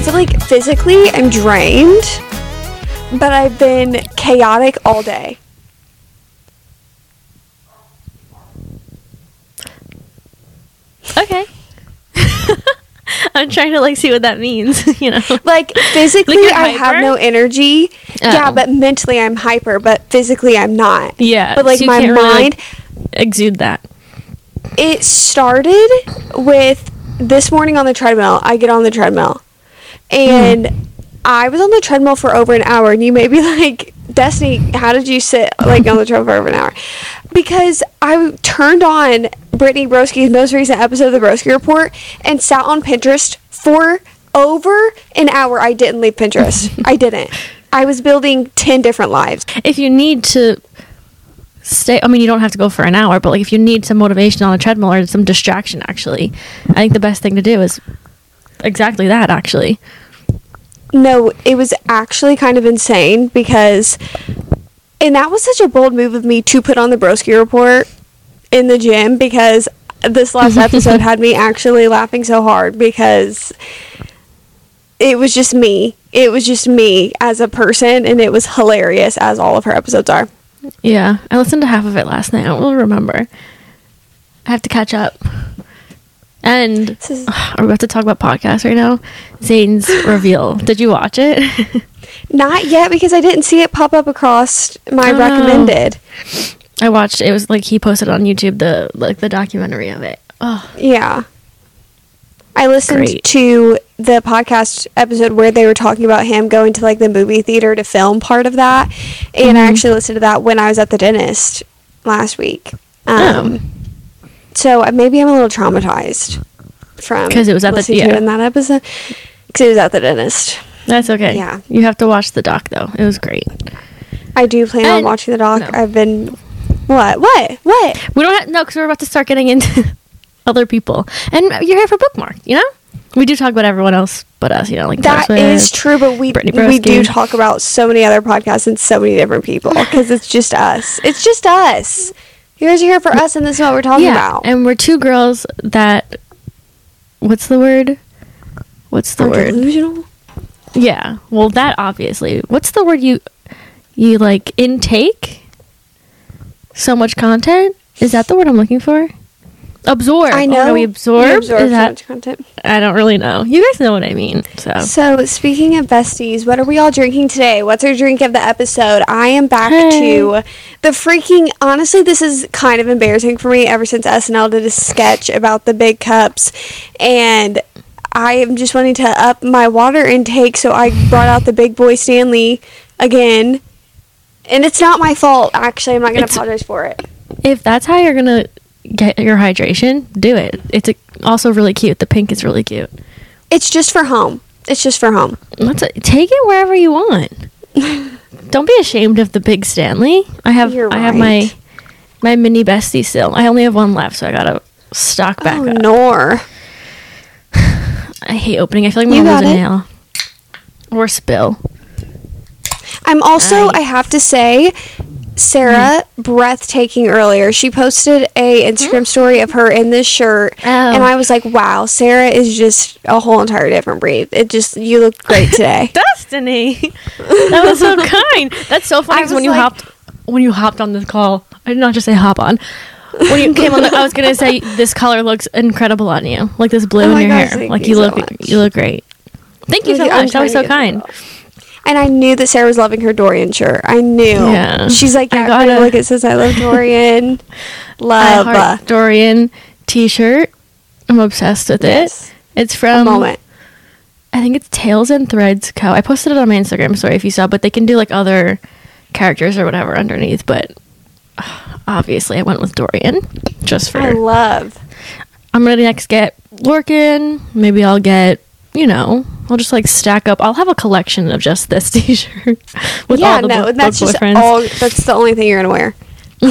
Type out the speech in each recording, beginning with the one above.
feel like physically I'm drained, but I've been chaotic all day. Okay. I'm trying to like see what that means, you know. Like physically Like you're I have hyper? no energy. Oh. Yeah, but mentally I'm hyper, but physically I'm not. Yeah. But like so you my can't really, mind, like, exude that. it started with this morning on the treadmill. I get on the treadmill and I was on the treadmill for over an hour, and you may be like, Destiny, how did you sit like on the treadmill for over an hour? Because I turned on Brittany Broski's most recent episode of the Broski Report and sat on Pinterest for over an hour. I didn't leave Pinterest. I didn't. I was building 10 different lives. If you need to stay, I mean, you don't have to go for an hour, but like if you need some motivation on a treadmill or some distraction, actually, I think the best thing to do is exactly that, actually. No, it was actually kind of insane because, and that was such a bold move of me to put on the Broski Report in the gym, because this last episode had me actually laughing so hard because it was just me. It was just me as a person, and it was hilarious, as all of her episodes are. Yeah, I listened to half of it last night. I don't really remember. I have to catch up. And This is- are we about to talk about podcasts right now? Zane's reveal. Did you watch it? Not yet, because I didn't see it pop up across my Oh. recommended. I watched. It was like he posted on YouTube the documentary of it. Oh, Yeah. I listened Great. to the podcast episode where they were talking about him going to like the movie theater to film part of that. And I actually listened to that when I was at the dentist last week. So maybe I'm a little traumatized from 'Cause it was at the- listening to yeah. it in that episode. Because it was at the dentist. that's okay. Yeah. You have to watch the doc though. It was great. I do plan on And- watching the doc. no. I've been... What? We don't have no, because we're about to start getting into other people, and you're here for Bookmark. You know, we do talk about everyone else but us. You know, like That Taylor is Swift. true, but we Brittany do Broski. talk about so many other podcasts and so many different people because it's just us. It's just us. You guys are here for us, and this is what we're talking about. and we're two girls that. What's the word? What's the Are word? delusional? Yeah. Well, that obviously. What's the word you like intake? So much content? Is that the word I'm looking for? Absorb. I know. Oh, no, we absorb. You absorb Is so that? much content. I don't really know. You guys know what I mean. So, speaking of besties, what are we all drinking today? What's our drink of the episode? I am back Hey. to the freaking... Honestly, this is kind of embarrassing for me ever since SNL did a sketch about the big cups. And I am just wanting to up my water intake, so I brought out the Big Boy Stanley again. And it's not my fault, actually. I'm not going to It's- apologize for it. If that's how you're gonna get your hydration, do it. It's also really cute. The pink is really cute. It's just for home. It's just for home. Take it wherever you want. Don't be ashamed of the big Stanley. I have You're my right. my mini bestie still. I only have one left, so I gotta stock back Oh, up. nor. I hate opening. I feel like You I'm gonna got lose a it. nail or spill. I'm also, Nice. I have to say, Sarah, breathtaking earlier. She posted a Instagram story of her in this shirt, Oh. and I was like, wow, Sarah is just a whole entire different breed. It just, you look great today. Destiny, that was so kind. That's so funny I 'cause was when you hopped on this call. I did not just say hop on. When you came on, I was gonna say this color looks incredible on you, like this blue Oh in my your gosh, hair. thank Like you you so look, much. you look great. Thank you so I'm much. That trying was to so get kind. And I knew that Sarah was loving her Dorian shirt. I knew. Yeah. She's like, I yeah, gotta- look, it says I love Dorian. I Love. heart Dorian T-shirt. I'm obsessed with Yes. it. It's A from moment. I think it's Tails and Threads Co. I posted it on my Instagram story if you saw, but they can do like other characters or whatever underneath. But obviously, I went with Dorian just for. I love. I'm gonna next get Lorcan. Maybe I'll get, I'll just like stack up. I'll have a collection of just this T-shirt with Yeah, all the no, book that's just boyfriends. all. That's the only thing you're gonna wear.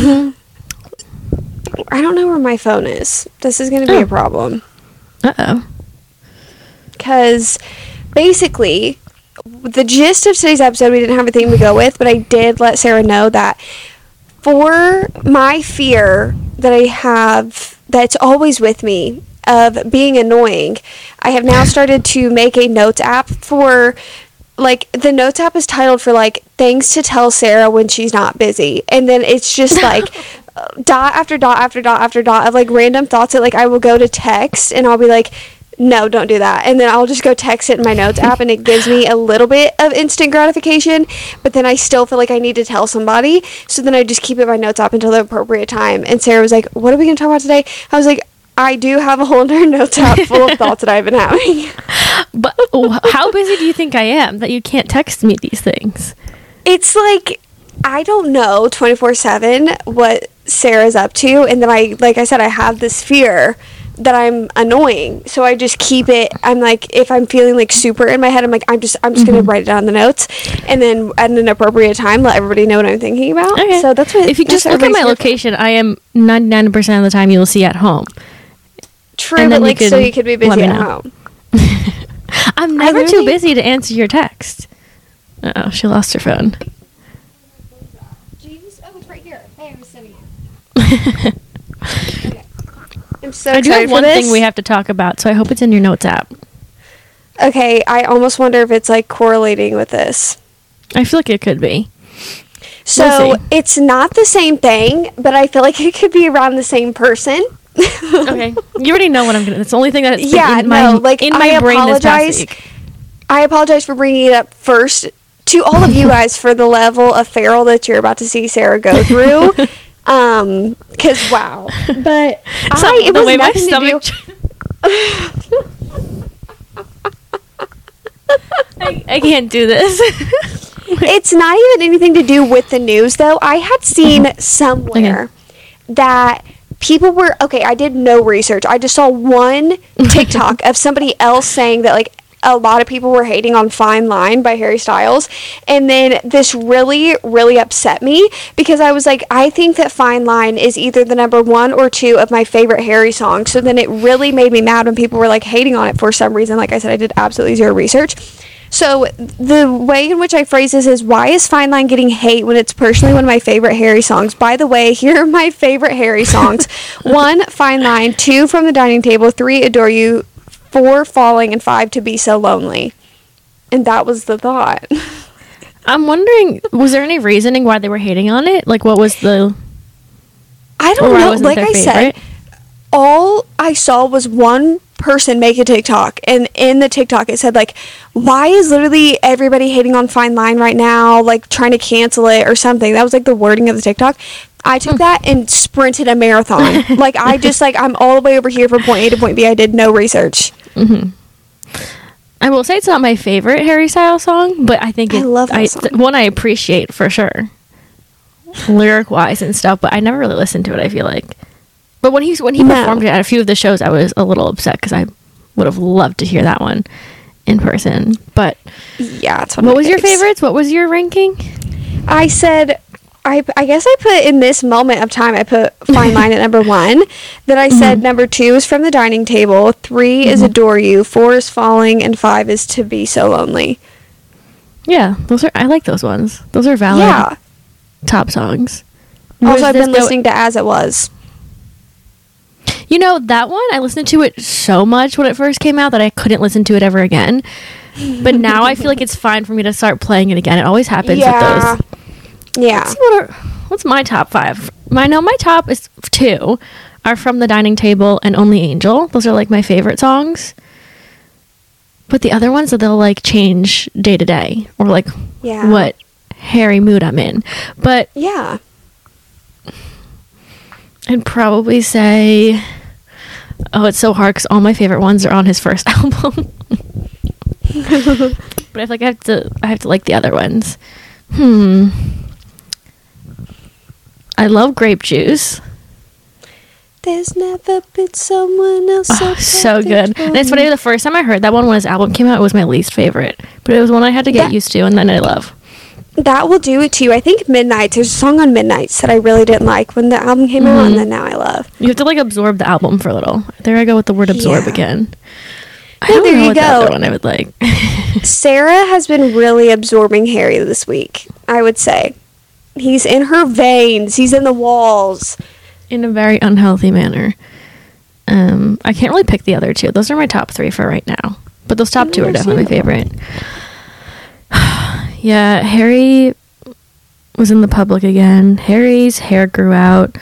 I don't know where my phone is. This is gonna be Oh. a problem. Uh-oh. Because basically, the gist of today's episode, we didn't have a theme to go with, but I did let Sarah know that for my fear that I have, that's always with me, of being annoying, I have now started to make a notes app for, like, the notes app is titled for, like, things to tell Sarah when she's not busy. And then it's just, like, dot after dot after dot after dot of, like, random thoughts that, like, I will go to text and I'll be like, no, don't do that. And then I'll just go text it in my notes app, and it gives me a little bit of instant gratification, but then I still feel like I need to tell somebody. So then I just keep it in my notes app until the appropriate time. And Sarah was like, what are we going to talk about today? I was like, I do have a whole entire notes app full of thoughts that I've been having. But how busy do you think I am that you can't text me these things? It's like, I don't know 24/7 what Sarah's up to. And then like I said, I have this fear that I'm annoying, so I just keep it. I'm like, if I'm feeling like super in my head, I'm like, I'm just gonna write it down in the notes, and then at an appropriate time let everybody know what I'm thinking about. Okay. So that's what, if you just look at my location, I am 99% of the time you'll see at home. True, but like, so you could be busy at home. I'm never too busy to answer your text. Uh-oh, she lost her phone. Jeez, oh, it's right here. Hey, I was sending it. Okay. I'm so excited for this. I do have one thing we have to talk about, so I hope it's in your notes app. Okay, I almost wonder if it's like correlating with this. I feel like it could be. So it's not the same thing, but I feel like it could be around the same person. Okay, you already know what I'm gonna. It's the only thing that's in my brain this past week. I apologize for bringing it up first to all of you guys for the level of feral that you're about to see Sarah go through. Because wow, but it was nothing to do. I can't do this. It's not even anything to do with the news, though. I had seen somewhere that people were I did no research. I just saw one TikTok of somebody else saying that like a lot of people were hating on Fine Line by Harry Styles, and then this really, really upset me because I was like, I think that Fine Line is either the number 1 or 2 of my favorite Harry songs. So then it really made me mad when people were like hating on it for some reason. Like I said, I did absolutely zero research. So the way in which I phrase this is, why is Fine Line getting hate when it's personally one of my favorite Harry songs? By the way, here are my favorite Harry songs. 1, Fine Line. 2, From the Dining Table. 3, Adore You. 4, Falling. And 5, To Be So Lonely. And that was the thought. I'm wondering, was there any reasoning why they were hating on it? Like, what was the... I don't know. Like I said, all I saw was one person make a TikTok, and in the TikTok it said like, why is literally everybody hating on Fine Line right now, like trying to cancel it or something. That was like the wording of the TikTok. I took that and sprinted a marathon. Like I just like, I'm all the way over here from point A to point B. I did no research. I will say it's not my favorite Harry Styles song, but I think I love that song. One I appreciate for sure, lyric wise and stuff, but I never really listened to it, I feel like. But when he performed it at a few of the shows, I was a little upset because I would have loved to hear that one in person. But yeah, it's what was your favorites? What was your ranking? I said, I guess I put in this moment of time, I put Fine Line at number 1. Then I said number 2 is From the Dining Table. 3 is Adore You. 4 is Falling, and 5 is To Be So Lonely. Yeah, I like those ones. Those are valid top songs. Also, I've been listening to As It Was. You know, that one, I listened to it so much when it first came out that I couldn't listen to it ever again. But now I feel like it's fine for me to start playing it again. It always happens with those. Yeah. Let's see what's my top 5? My top is 2 are From the Dining Table and Only Angel. Those are like my favorite songs. But the other ones, they'll like change day to day or like what Harry mood I'm in. But yeah, I'd probably say, it's so hard because all my favorite ones are on his first album. But I feel like I have to like the other ones. I love Grape Juice. There's never been someone else so good. And it's funny, the first time I heard that one when his album came out, it was my least favorite. But it was one I had to get used to, and then I love. That will do it to you. I think Midnights. There's a song on Midnights that I really didn't like when the album came out, and then now I love. You have to like absorb the album for a little. There I go with the word absorb again. I don't know you what go. The other one I would like. Sarah has been really absorbing Harry this week, I would say. He's in her veins. He's in the walls. In a very unhealthy manner. I can't really pick the other two. Those are my top 3 for right now. But those top 2 are definitely my favorite. Yeah, Harry was in the public again. Harry's hair grew out.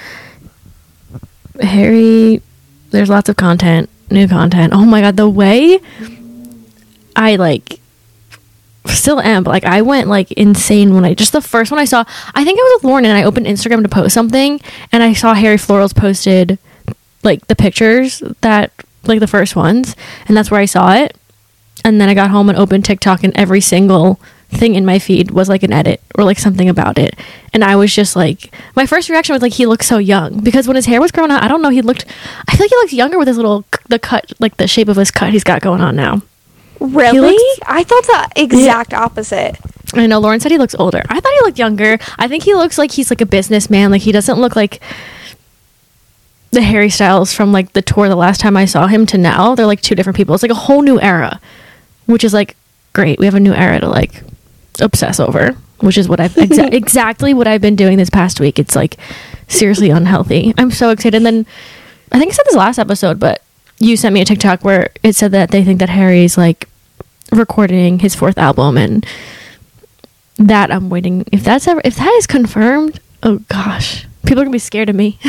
Harry, there's lots of content, new content. Oh my god, the way I like still am, but like I went like insane when just the first one I saw, I think I was with Lauren and I opened Instagram to post something and I saw Harry Florals posted like the pictures that like the first ones, and that's where I saw it. And then I got home and opened TikTok and every single thing in my feed was like an edit or like something about it, and I was just like, my first reaction was like, he looks so young, because when his hair was growing out, I don't know, I feel like he looks younger with his little the cut, like the shape of his cut he's got going on now. Really? I thought the exact opposite. I know Lauren said he looks older. I thought he looked younger. I think he looks like he's like a businessman. Like he doesn't look like the Harry Styles from like the tour the last time I saw him to now. They're like 2 different people. It's like a whole new era, which is like great. We have a new era to like obsess over, which is what I've exactly what I've been doing this past week. It's like seriously unhealthy. I'm so excited. And then I think I said this last episode, but you sent me a TikTok where it said that they think that Harry's like recording his 4th album, and that I'm waiting. If that is confirmed, oh gosh, people are gonna be scared of me.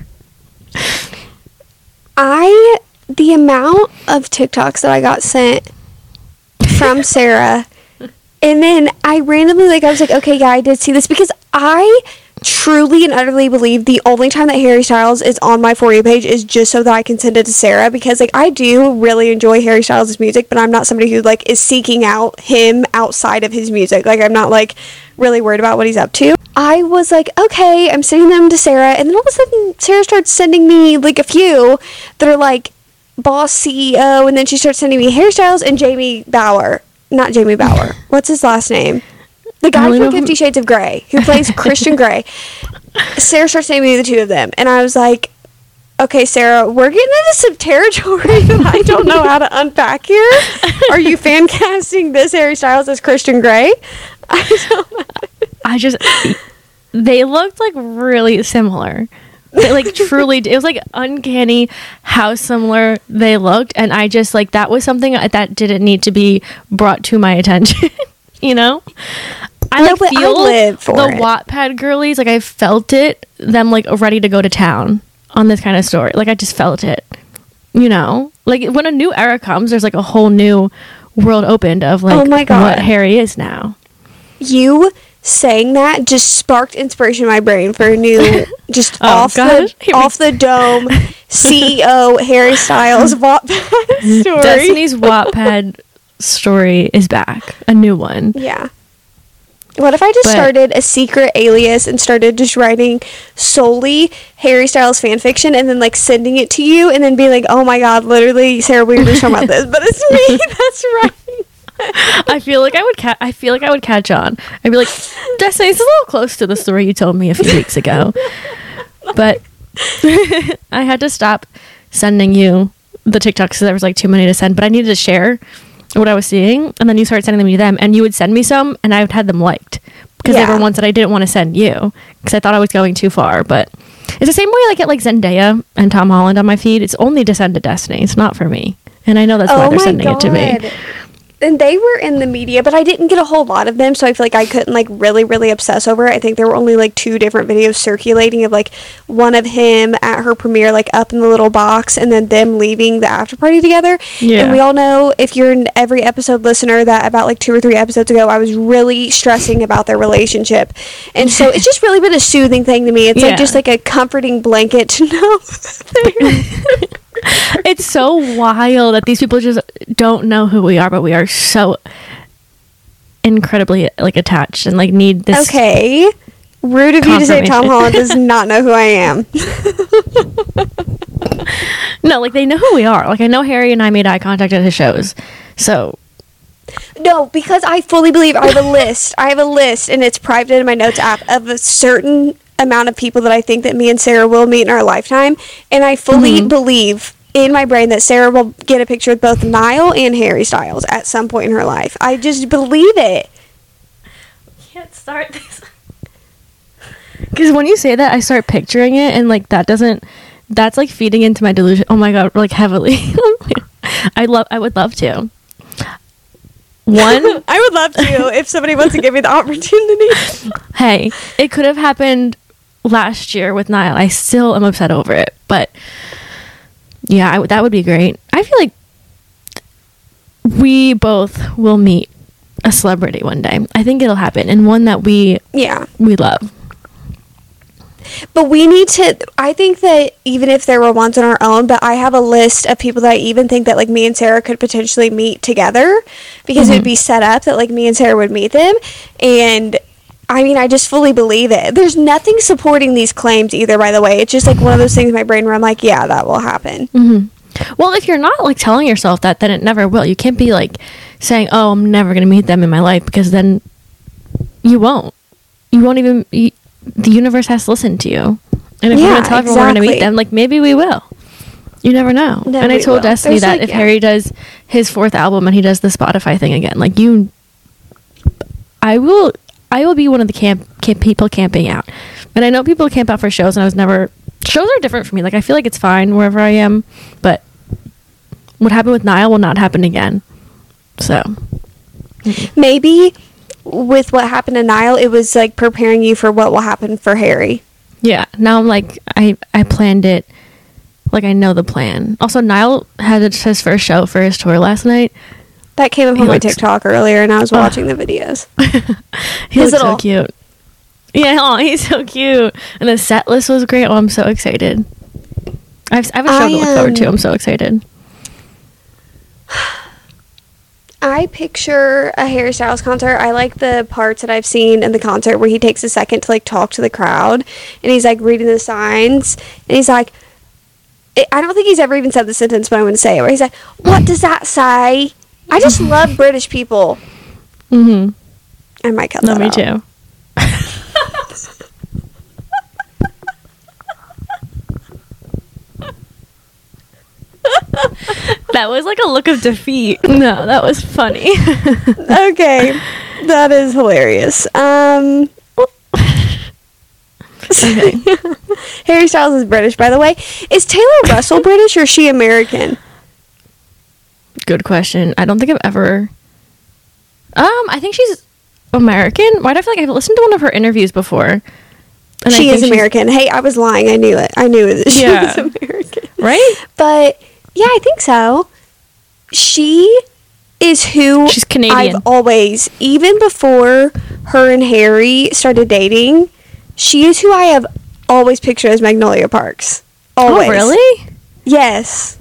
The amount of TikToks that I got sent from Sarah, and then I randomly I was like, okay, yeah, I did see this, because I truly and utterly believe the only time that Harry Styles is on my For You page is just so that I can send it to Sarah, because like I do really enjoy Harry Styles' music, but I'm not somebody who like is seeking out him outside of his music. Like I'm not like really worried about what he's up to. I was like, okay, I'm sending them to Sarah, and then all of a sudden Sarah starts sending me like a few that are like Boss CEO, and then she starts sending me Harry Styles and Jamie Bauer. Not Jamie Bauer. What's his last name? The guy from 50 Shades of Grey, who plays Christian Grey. Sarah starts sending me the 2 of them, and I was like, okay, Sarah, we're getting into some territory that I don't know how to unpack here. Are you fan casting this Harry Styles as Christian Grey? I don't know. They looked like really similar. They like truly, it was like uncanny how similar they looked, and I just like, that was something that didn't need to be brought to my attention. You know, I like feel the Wattpad girlies, like I felt them like ready to go to town on this kind of story. Like I just felt it, you know, like when a new era comes, there's like a whole new world opened of like, oh my God, what Harry is now. You saying that just sparked inspiration in my brain for a new, just off the dome CEO Harry Styles Wattpad story. Destiny's Wattpad story is back, a new one. Yeah. What if I just started a secret alias and started just writing solely Harry Styles fan fiction, and then like sending it to you, and then be like, oh my God, literally Sarah, we were just talking about this, but it's me. That's right. I feel like I would catch on. I'd be like, Destiny, it's a little close to the story you told me a few weeks ago. But I had to stop sending you the TikToks because there was like too many to send, but I needed to share what I was seeing, and then you started sending them to them, and you would send me some, and I would had them liked because they were ones that I didn't want to send you because I thought I was going too far. But it's the same way I get like Zendaya and Tom Holland on my feed. It's only to send to Destiny. It's not for me, and I know that's why they're sending it to me. And they were in the media, but I didn't get a whole lot of them, so I feel like I couldn't like really, really obsess over it. I think there were only like 2 different videos circulating of like one of him at her premiere, like up in the little box, and then them leaving the after party together. Yeah. And we all know, if you're an every episode listener, that about like 2 or 3 episodes ago, I was really stressing about their relationship. And so it's just really been a soothing thing to me. It's like just like a comforting blanket to know. It's so wild that these people just don't know who we are, but we are so incredibly like attached and like need this. Okay, rude of you to say Tom Holland does not know who I am. No, like they know who we are. Like I know Harry and I made eye contact at his shows, so. No, because I fully believe I have a list. I have a list, and it's private in my notes app, of a certain amount of people that I think that me and Sarah will meet in our lifetime, and I fully believe in my brain that Sarah will get a picture with both Niall and Harry Styles at some point in her life. I just believe it. Can't start this because when you say that, I start picturing it, and like that doesn't that's like feeding into my delusion. Oh my god, like heavily. I would love to. One, I would love to if somebody wants to give me the opportunity. Hey, it could have happened last year with Niall. I still am upset over it, but yeah, that would be great. I feel like we both will meet a celebrity one day. I think it'll happen, and one that we love. But we need to, I think that even if there were ones on our own, but I have a list of people that I even think that like me and Sarah could potentially meet together, because it would be set up that like me and Sarah would meet them. And I mean, I just fully believe it. There's nothing supporting these claims either, by the way. It's just like one of those things in my brain where I'm like, yeah, that will happen. Well, if you're not like telling yourself that, then it never will. You can't be like saying, oh, I'm never going to meet them in my life, because then you won't even, the universe has to listen to you. And if you're going to tell everyone we're going to meet them, like maybe we will. You never know. No, and I told Destiny that if Harry does his 4th album and he does the Spotify thing again, like I will be one of the people camping out. And I know people camp out for shows, and shows are different for me. Like I feel like it's fine wherever I am, but what happened with Niall will not happen again. So maybe with what happened to Niall, it was like preparing you for what will happen for Harry. Yeah. Now I'm like, I planned it. Like I know the plan. Also, Niall had his first show for his tour last night. That came up on my TikTok earlier, and I was watching the videos. He looks so cute. Yeah, he's so cute. And the set list was great. Oh, I'm so excited. I have a show to look forward to. I'm so excited. I picture a Harry Styles concert. I like the parts that I've seen in the concert where he takes a second to like talk to the crowd, and he's like reading the signs, and he's like, I don't think he's ever even said the sentence, but I'm going to say it, where he's like, what does that say? I just love British people. I might cut that out. Me too. That was like a look of defeat. No, that was funny. Okay, that is hilarious. Okay. Harry Styles is British, by the way. Is Taylor Russell British, or is she American? Good question. I don't think I've ever. I think she's American. Why do I feel like I've listened to one of her interviews before? And she is American. Hey, I was lying. I knew it. I knew that she was American. Right? But yeah, I think so. She is who she's Canadian. I've always, even before her and Harry started dating, she is who I have always pictured as Magnolia Parks. Always. Oh, really? Yes.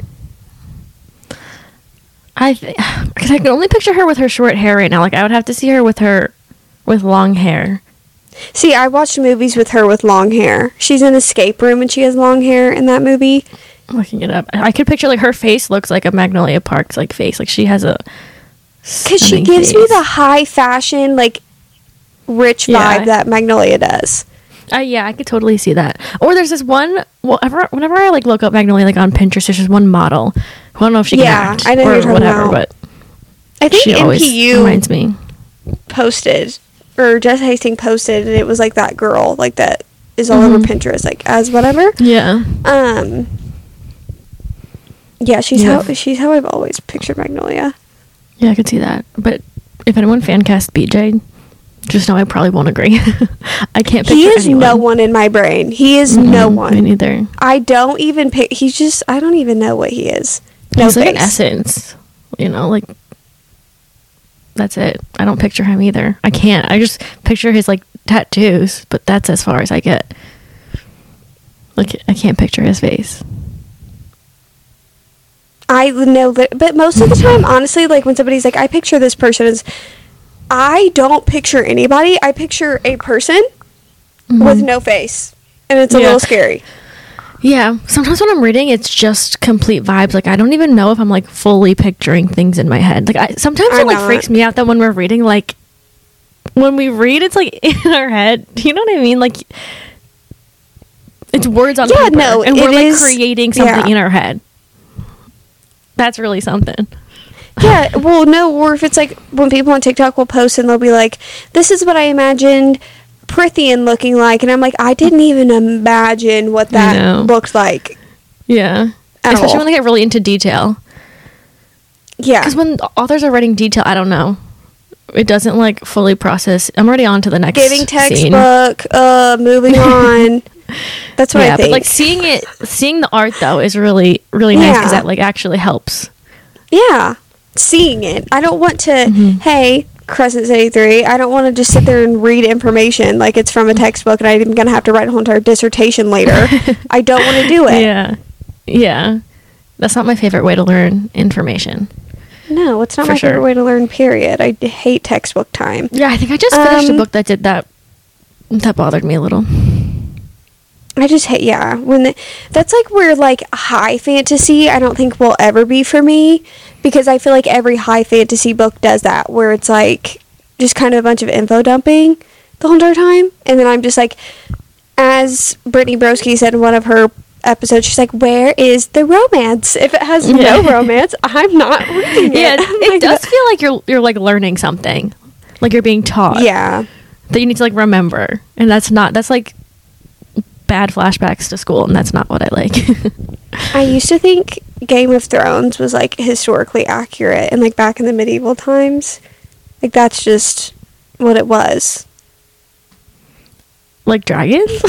Because I can only picture her with her short hair right now. Like, I would have to see her with long hair. See, I watched movies with her with long hair. She's in Escape Room and she has long hair in that movie. I'm looking it up. I could picture, like, her face looks like a Magnolia Parks, like, face. Like, she has a because she gives me the high fashion, like, rich vibe that Magnolia does. Yeah, I could totally see that. Or there's this one, whenever I, like, look up Magnolia, like, on Pinterest, there's this one model who I don't know if she can act I know or you're talking whatever, about. but I think she always NPU reminds me. posted, or Jess Hastings posted, and it was, like, that girl, like, that is all over Pinterest, like, as whatever. Yeah. Yeah, she's how I've always pictured Magnolia. Yeah, I could see that. But if anyone fan cast BJ, just know I probably won't agree. I can't picture anyone. He is no one in my brain. He is no one. Me neither. I don't even pick. He's just. I don't even know what he is. No he's face. like an essence. You know, like that's it. I don't picture him either. I can't. I just picture his like tattoos, but that's as far as I get. Like I can't picture his face. I know, but most of the time, honestly, like when somebody's like, I picture this person as, I don't picture anybody. I picture a person with no face, and it's a little scary. Yeah, sometimes when I'm reading, it's just complete vibes. Like I don't even know if I'm like fully picturing things in my head. Like sometimes it like freaks me out that when we're reading, like when we read, it's like in our head. Do you know what I mean? Like it's words on paper, and we're like creating something in our head. That's really something. Yeah, well, no, or if it's like when people on TikTok will post and they'll be like, this is what I imagined Prithian looking like, and I'm like, I didn't even imagine what that looked like. Yeah. Especially when they get really into detail. Yeah. Because when authors are writing detail, I don't know. It doesn't like fully process. I'm already on to the next Giving textbook, moving on. That's what I think. But like seeing the art though is really, really nice because that like actually helps. Yeah. Seeing it. I don't want to, hey, Crescent City 3, I don't want to just sit there and read information like it's from a textbook and I'm going to have to write a whole entire dissertation later. I don't want to do it. Yeah. Yeah. That's not my favorite way to learn information. No, it's not my favorite way to learn, period. I hate textbook time. Yeah, I think I just finished a book that did that. That bothered me a little. I just hate, that's like where like high fantasy I don't think will ever be for me, because I feel like every high fantasy book does that, where it's like just kind of a bunch of info dumping the whole entire time. And then I'm just like, as Brittany Broski said in one of her episodes, she's like, where is the romance? If it has no romance, I'm not reading it. Yeah, it does feel like you're like learning something, like you're being taught. Yeah, that you need to like remember, and that's like bad flashbacks to school, and that's not what I like. I used to think Game of Thrones was like historically accurate, and like back in the medieval times, like that's just what it was. Like dragons.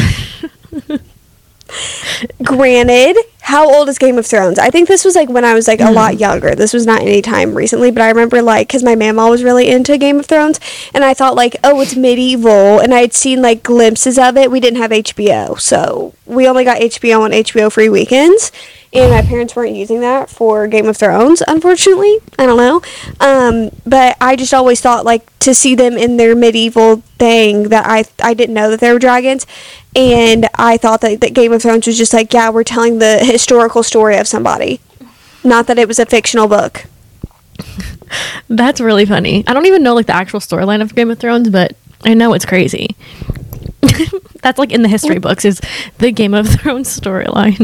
Granted, how old is Game of Thrones? I think this was like when I was like a lot younger. This was not any time recently, but I remember like, because my mama was really into Game of Thrones, and I thought like, oh, it's medieval, and I had seen like glimpses of it. We didn't have HBO, so we only got HBO on HBO free weekends, and my parents weren't using that for Game of Thrones, unfortunately. I don't know, but I just always thought like to see them in their medieval thing that I didn't know that they were dragons. And I thought that Game of Thrones was just like, yeah, we're telling the historical story of somebody. Not that it was a fictional book. That's really funny. I don't even know like the actual storyline of Game of Thrones, but I know it's crazy. That's like in the history books is the Game of Thrones storyline.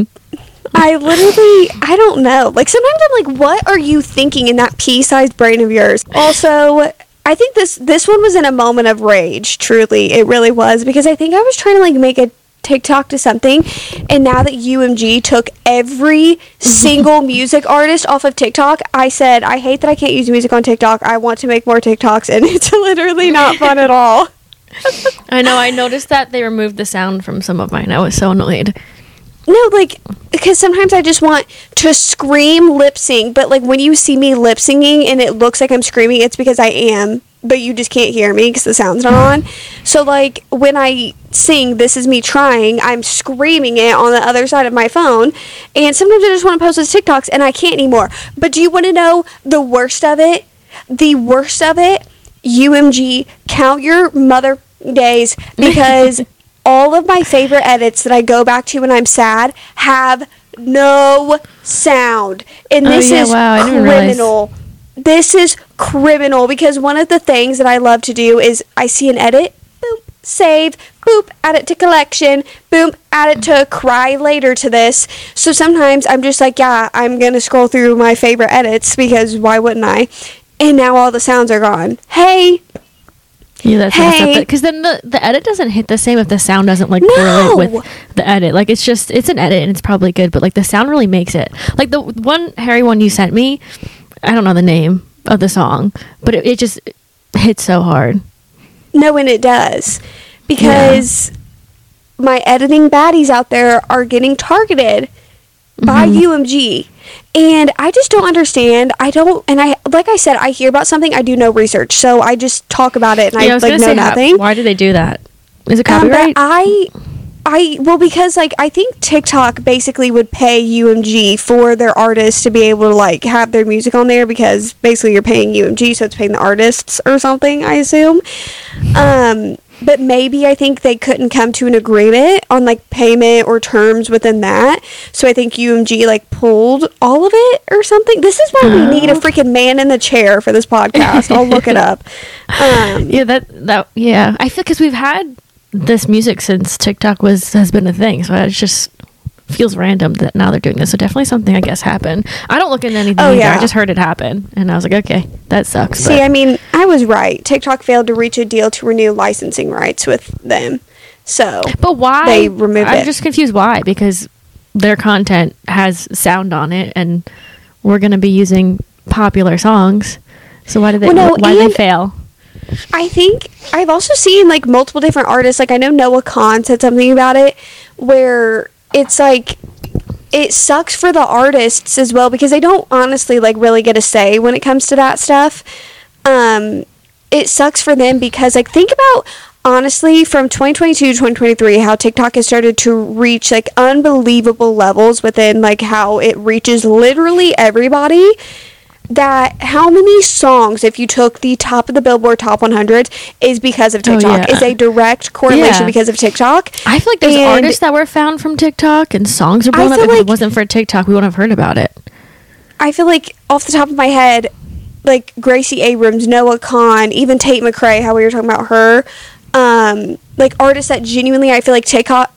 I don't know. Like sometimes I'm like, what are you thinking in that pea-sized brain of yours? Also, I think this one was in a moment of rage, truly. It really was, because I think I was trying to like make a TikTok to something, and now that UMG took every single music artist off of TikTok, I said, I hate that I can't use music on TikTok. I want to make more TikToks, and it's literally not fun at all. I know, I noticed that they removed the sound from some of mine. I was so annoyed. No, like, because sometimes I just want to scream lip sync, but like when you see me lip syncing and it looks like I'm screaming, it's because I am, but you just can't hear me because the sound's not on. So like when I sing This Is Me Trying, I'm screaming it on the other side of my phone, and sometimes I just want to post those TikToks and I can't anymore. But do you want to know the worst of it? The worst of it? UMG, count your mother days, because all of my favorite edits that I go back to when I'm sad have no sound. And this is criminal. This is criminal, because one of the things that I love to do is I see an edit, boop, save, boop, add it to collection, boop, add it to cry later to this. So sometimes I'm just like, yeah, I'm going to scroll through my favorite edits, because why wouldn't I? And now all the sounds are gone. Hey! Yeah, that's messed up. Because then the edit doesn't hit the same if the sound doesn't like correlate with the edit. Like it's an edit and it's probably good, but like the sound really makes it. Like the one Harry one you sent me, I don't know the name of the song, but it just hits so hard. No, and it does, because my editing baddies out there are getting targeted by UMG. And I just don't understand. Like I said, I hear about something, I do no research, so I just talk about it, and I like know nothing. Why do they do that? Is it copyright? Because like I think TikTok basically would pay UMG for their artists to be able to like have their music on there, because basically you're paying UMG, so it's paying the artists or something, I assume. But maybe I think they couldn't come to an agreement on like payment or terms within that. So I think UMG like pulled all of it or something. This is why we need a freaking man in the chair for this podcast. I'll look it up. I feel because we've had this music since TikTok has been a thing. So it's just feels random that now they're doing this. So definitely something, I guess, happened. I don't look into anything either. yeah. I just heard it happen, and I was like, okay, that sucks. See, I mean, I was right. TikTok failed to reach a deal to renew licensing rights with them. So, but why? They removed it. I'm just confused why, because their content has sound on it, and we're going to be using popular songs. So why did they? Why did they fail? I think I've also seen like multiple different artists. Like I know Noah Kahan said something about it, where it's like it sucks for the artists as well because they don't honestly like really get a say when it comes to that stuff. It sucks for them because like think about honestly from 2022 to 2023 how TikTok has started to reach like unbelievable levels within like how it reaches literally everybody. That how many songs, if you took the top of the Billboard Top 100, is because of TikTok. Is a direct correlation because of TikTok. I feel like there's artists that were found from TikTok and songs are blown up. If it wasn't for TikTok, we wouldn't have heard about it. I feel like off the top of my head, like Gracie Abrams, Noah Kahan, even Tate McRae, how we were talking about her, like artists that genuinely I feel like TikTok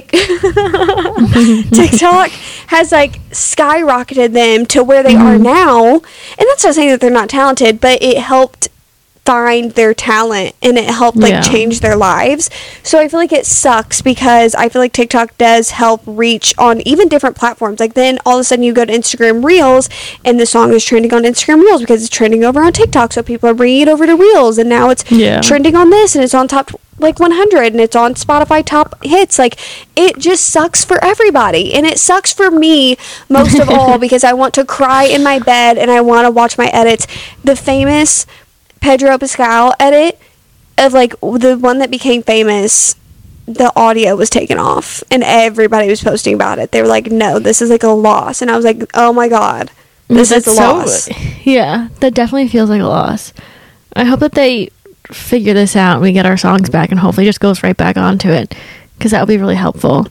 has like skyrocketed them to where they are now, and that's not saying that they're not talented, but it helped find their talent and it helped like change their lives. So I feel like it sucks because I feel like TikTok does help reach on even different platforms. Like then all of a sudden you go to Instagram Reels and the song is trending on Instagram Reels because it's trending over on TikTok, so people are bringing it over to Reels, and now it's trending on this and it's on top like 100 and it's on Spotify top hits. Like it just sucks for everybody, and it sucks for me most of all because I want to cry in my bed and I want to watch my edits. The famous Pedro Pascal edit of like the one that became famous, the audio was taken off and everybody was posting about it. They were like, no, this is like a loss, and I was like, oh my god, this is a loss. Yeah, that definitely feels like a loss. I hope that they figure this out and we get our songs back and hopefully just goes right back onto it, because that would be really helpful.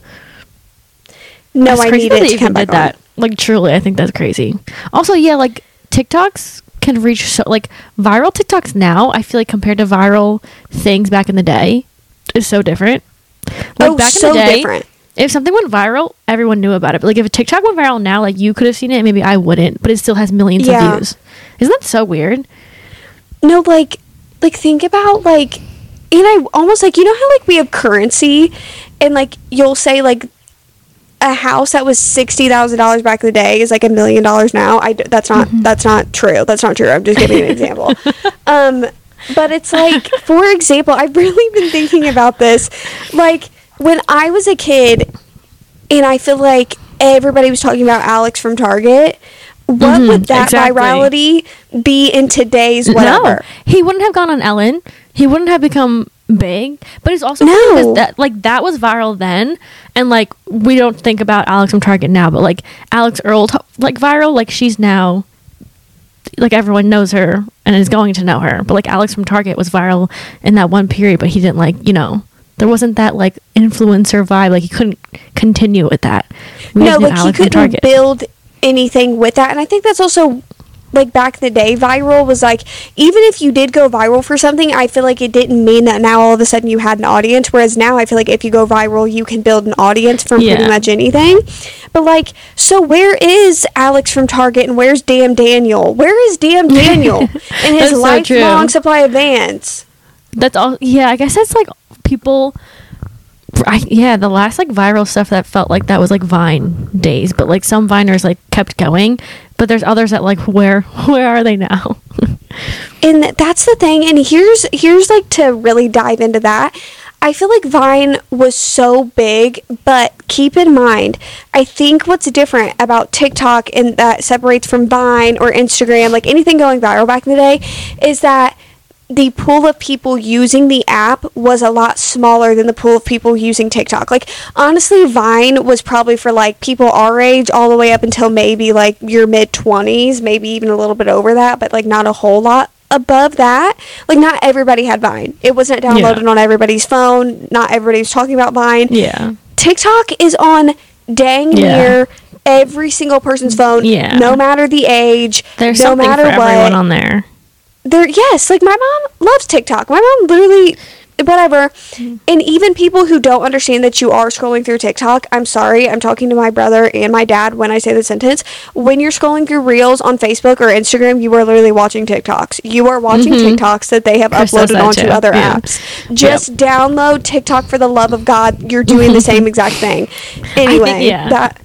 No, I need it to come back on. Like truly, I think that's crazy. Also, yeah, like TikToks can reach so like viral TikToks now, I feel like compared to viral things back in the day is so different. Like back in the day, different. If something went viral, everyone knew about it. But like if a TikTok went viral now, like you could have seen it, maybe I wouldn't, but it still has millions of views. Isn't that so weird? No, like think about like, and I almost like, you know how like we have currency and like you'll say like a house that was $60,000 back in the day is like $1 million now. That's not true. That's not true. I'm just giving you an example. But it's like, for example, I've really been thinking about this. Like when I was a kid, and I feel like everybody was talking about Alex from Target. What would that virality be in today's whatever? No, he wouldn't have gone on Ellen. He wouldn't have become big. But it's also because that was viral then, and like we don't think about Alex from Target now, but like Alex Earl like viral, like she's now like everyone knows her and is going to know her. But like Alex from Target was viral in that one period, but he didn't like, you know, there wasn't that like influencer vibe. Like he couldn't continue with that. No, like Alex he couldn't build anything with that. And I think that's also like back in the day, viral was like, even if you did go viral for something, I feel like it didn't mean that now all of a sudden you had an audience, whereas now I feel like if you go viral you can build an audience from pretty much anything. But like, so where is Alex from Target and where's Damn Daniel? Where is Damn Daniel and his lifelong supply of Vans? That's all. Yeah, I guess that's like people. The last like viral stuff that felt like that was like Vine days, but like some Viners like kept going, but there's others that like where are they now? And that's the thing. And here's like to really dive into that. I feel like Vine was so big, but keep in mind, I think what's different about TikTok and that separates from Vine or Instagram, like anything going viral back in the day, is that the pool of people using the app was a lot smaller than the pool of people using TikTok. Like, honestly, Vine was probably for, like, people our age all the way up until maybe, like, your mid-20s, maybe even a little bit over that, but, like, not a whole lot above that. Like, not everybody had Vine. It wasn't downloaded on everybody's phone. Not everybody was talking about Vine. Yeah. TikTok is on dang near every single person's phone, no matter the age, There's no something matter for everyone on there. Like my mom loves TikTok. My mom literally whatever. And even people who don't understand that you are scrolling through TikTok, I'm sorry, I'm talking to my brother and my dad when I say the sentence. When you're scrolling through Reels on Facebook or Instagram, you are literally watching TikToks. You are watching TikToks that they have uploaded onto other apps. Just download TikTok for the love of God. You're doing the same exact thing. Anyway,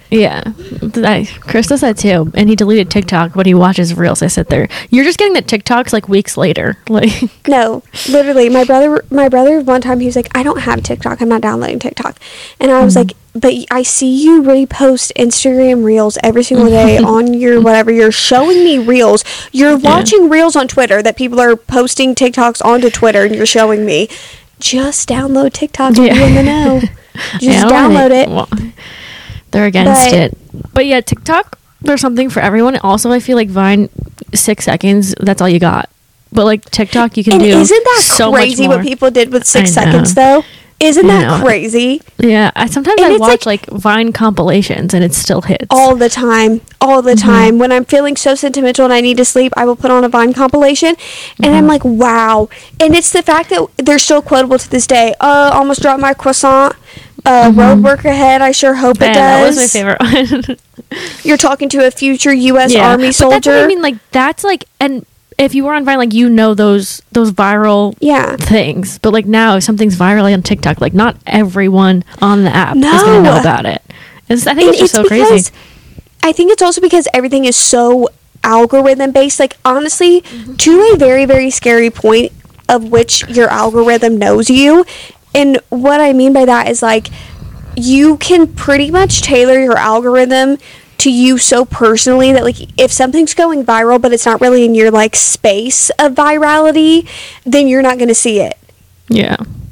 Chris does that too, and he deleted TikTok, but he watches Reels. I sit there. You're just getting the TikToks like weeks later. Like no, literally, my brother one time he was like, I don't have TikTok. I'm not downloading TikTok, and I was like, but I see you repost Instagram Reels every single day on your whatever. You're showing me Reels. You're watching Reels on Twitter that people are posting TikToks onto Twitter, and you're showing me. Just download TikTok to be in the know. Just download it. Well, they're against it. But yeah, TikTok, there's something for everyone. Also, I feel like Vine, 6 seconds, that's all you got. But like TikTok, you can do isn't that so crazy much more. what people did with 6 seconds though? Isn't that crazy? Yeah, sometimes I watch like Vine compilations and it still hits. All the time. When I'm feeling so sentimental and I need to sleep, I will put on a Vine compilation and I'm like, wow. And it's the fact that they're still quotable to this day. Almost dropped my croissant. Road work ahead. I sure hope it does. That was my favorite one. You're talking to a future U.S. Army soldier. But that's what I mean. Like, that's like, and if you were on Vine, like, you know those viral things. But like now, if something's viral on TikTok, like not everyone on the app is going to know about it. I think it's just so crazy. I think it's also because everything is so algorithm based. Like honestly, to a very, very scary point of which your algorithm knows you. And what I mean by that is like you can pretty much tailor your algorithm to you so personally that like if something's going viral but it's not really in your like space of virality, then you're not going to see it. Yeah.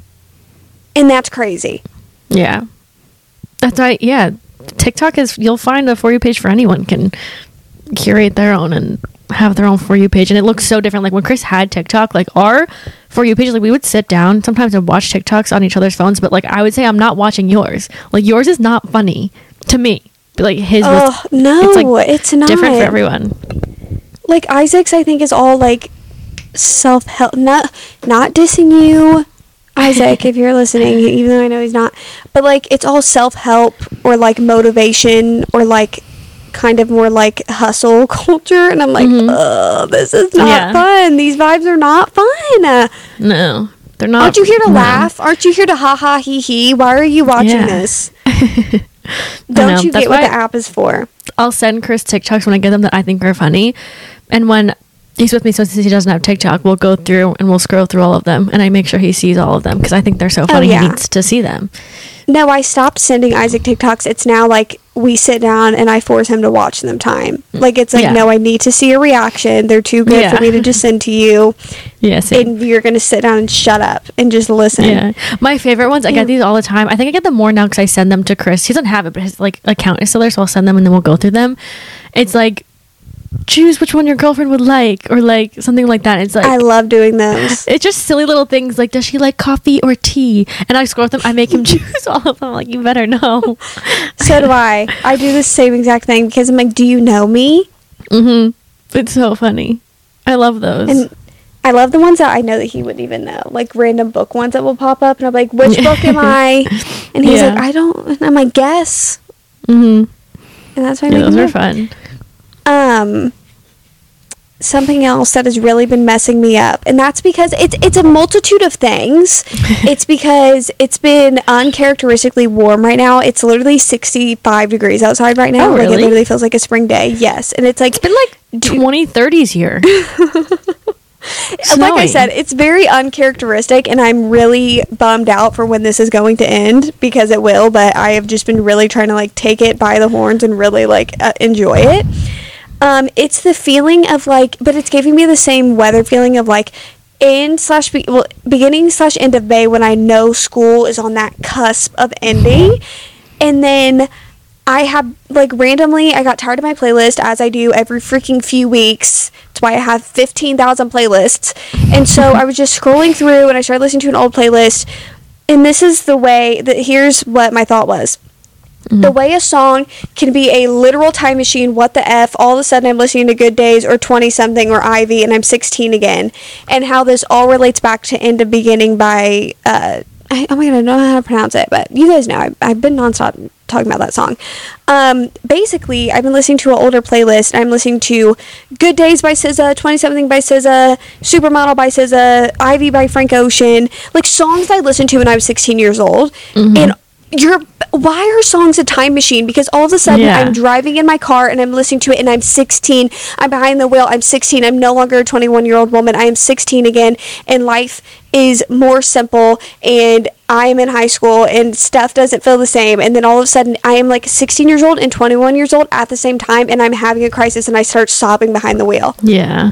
And that's crazy. Yeah. That's right. Yeah. TikTok is, you'll find a For You page for anyone can curate their own and have their own For You page, and it looks so different. Like when Chris had TikTok, like our For You page, like we would sit down sometimes and watch TikToks on each other's phones, but like I would say I'm not watching yours. Like yours is not funny to me, but like his was, no, it's not different for everyone. Like Isaac's I think is all like self-help, not dissing you, Isaac, if you're listening, even though I know he's not, but like it's all self-help or like motivation or like kind of more like hustle culture, and I'm like, this is not fun. These vibes are not fun. No, they're not. Aren't you here to laugh? Aren't you here to ha ha he he? Why are you watching this? Don't you get what the app is for? I'll send Chris TikToks when I get them that I think are funny, and when he's with me, so since he doesn't have TikTok, we'll go through and we'll scroll through all of them, and I make sure he sees all of them because I think they're so funny. He needs to see them. No, I stopped sending Isaac TikToks. It's now like we sit down and I force him to watch them time. Like it's like, no, I need to see a reaction. They're too good for me to just send to you. Yes. And you're going to sit down and shut up and just listen. Yeah. My favorite ones, I get these all the time. I think I get them more now because I send them to Chris. He doesn't have it, but his like account is still there, so I'll send them and then we'll go through them. It's like, choose which one your girlfriend would like, or like something like that. It's like I love doing those. It's just silly little things like, does she like coffee or tea? And I scroll them, I make him choose all of them. I'm like, you better know. So do I do the same exact thing because I'm like, do you know me? It's so funny. I love those. And I love the ones that I know that he wouldn't even know, like random book ones that will pop up and I'm like, which book am I? And he's like, I don't, and I'm like, guess. And that's why I make those are fun. Something else that has really been messing me up, and that's because it's a multitude of things. It's because it's been uncharacteristically warm right now. It's literally 65 degrees outside right now. Oh, really? Like it literally feels like a spring day. Yes, and it's like it's been like 20-30s here. Like I said, it's very uncharacteristic, and I'm really bummed out for when this is going to end because it will. But I have just been really trying to like take it by the horns and really like enjoy it. It's the feeling of like, but it's giving me the same weather feeling of like beginning / end of May when I know school is on that cusp of ending. And then I have like randomly, I got tired of my playlist as I do every freaking few weeks. That's why I have 15,000 playlists. And so I was just scrolling through and I started listening to an old playlist. And this is the way that, here's what my thought was. The way a song can be a literal time machine, what the F, all of a sudden I'm listening to Good Days or 20-something or Ivy and I'm 16 again. And how this all relates back to End of Beginning by, oh my god, I don't know how to pronounce it, but you guys know, I've been nonstop talking about that song. Basically, I've been listening to an older playlist. I'm listening to Good Days by SZA, 20-something by SZA, Supermodel by SZA, Ivy by Frank Ocean, like songs I listened to when I was 16 years old. And why are songs a time machine? Because all of a sudden I'm driving in my car and I'm listening to it and I'm 16. I'm behind the wheel. I'm 16. I'm no longer a 21-year-old woman. I am 16 again, and life is more simple, and I am in high school and stuff doesn't feel the same. And then all of a sudden I am like 16 years old and 21 years old at the same time, and I'm having a crisis and I start sobbing behind the wheel. Yeah.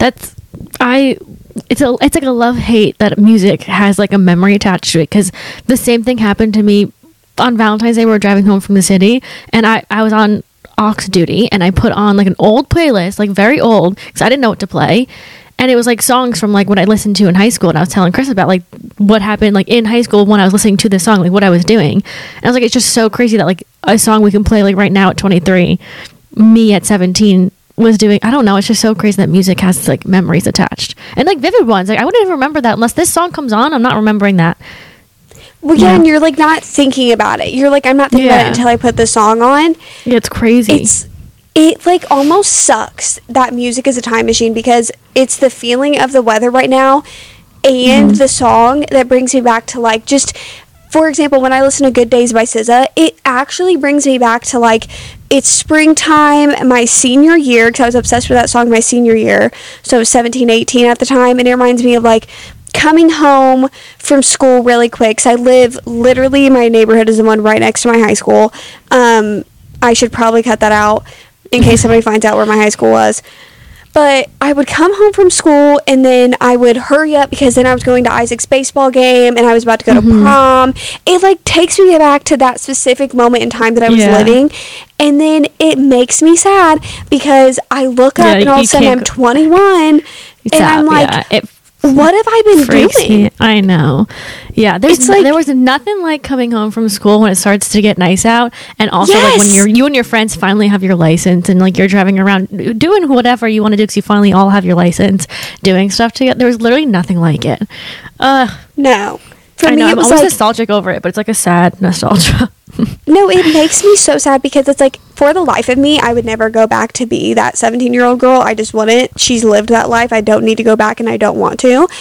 It's like a love-hate that music has like a memory attached to it, because the same thing happened to me on Valentine's Day. We were driving home from the city, and I was on aux duty, and I put on like an old playlist, like very old, because I didn't know what to play, and it was like songs from like what I listened to in high school. And I was telling Chris about like what happened like in high school when I was listening to this song, like what I was doing. And I was like, it's just so crazy that like a song we can play like right now at 23, me at 17 was doing. I don't know, it's just so crazy that music has like memories attached, and like vivid ones. Like I wouldn't even remember that unless this song comes on. I'm not remembering that. Well, yeah, and you're like not thinking about it. You're like, I'm not thinking about it until I put the song on. Yeah, it's crazy. It like almost sucks that music is a time machine, because it's the feeling of the weather right now and the song that brings me back to like, just for example, when I listen to Good Days by SZA, it actually brings me back to like, it's springtime, my senior year, because I was obsessed with that song my senior year. So I was 17, 18 at the time, and it reminds me of like coming home from school really quick, because I live literally, my neighborhood is the one right next to my high school. I should probably cut that out in case somebody finds out where my high school was. But I would come home from school, and then I would hurry up, because then I was going to Isaac's baseball game and I was about to go to prom. It like takes me back to that specific moment in time that I was living. And then it makes me sad, because I look up and all of a sudden I'm 21 and I'm like, what have I been doing? Me. I know. Yeah, there was nothing like coming home from school when it starts to get nice out, and also like when you and your friends finally have your license, and like you're driving around doing whatever you want to do, because you finally all have your license, doing stuff together. There was literally nothing like it. No. For me, it was always nostalgic over it, but it's like a sad nostalgia. No, it makes me so sad, because it's like, for the life of me, I would never go back to be that 17-year-old girl. I just wouldn't. She's lived that life. I don't need to go back, and I don't want to.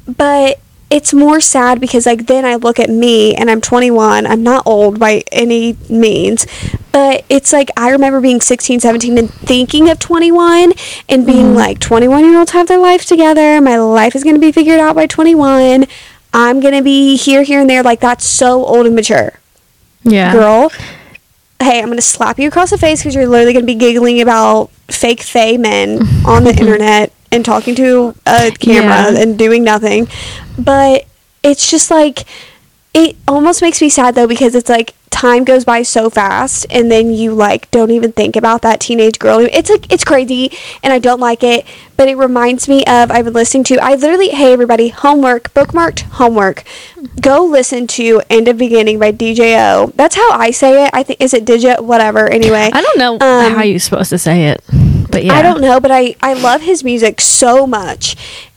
But it's more sad because like then I look at me and I'm 21. I'm not old by any means, but it's like I remember being 16, 17 and thinking of 21 and being like 21-year-olds have their life together. My life is going to be figured out by 21. I'm going to be here and there. Like, that's so old and mature. Yeah. Girl, hey, I'm going to slap you across the face because you're literally going to be giggling about fake fae men on the internet and talking to a camera and doing nothing. But it's just like, it almost makes me sad though, because it's like time goes by so fast and then you like don't even think about that teenage girl. It's like, it's crazy and I don't like it, but it reminds me of, I've been listening to, I literally, hey everybody, homework, bookmarked homework, go listen to End of Beginning by DJO. That's how I say it. I think, is it Digit, whatever, anyway. I don't know how you're supposed to say it, but yeah. I don't know, but I love his music so much.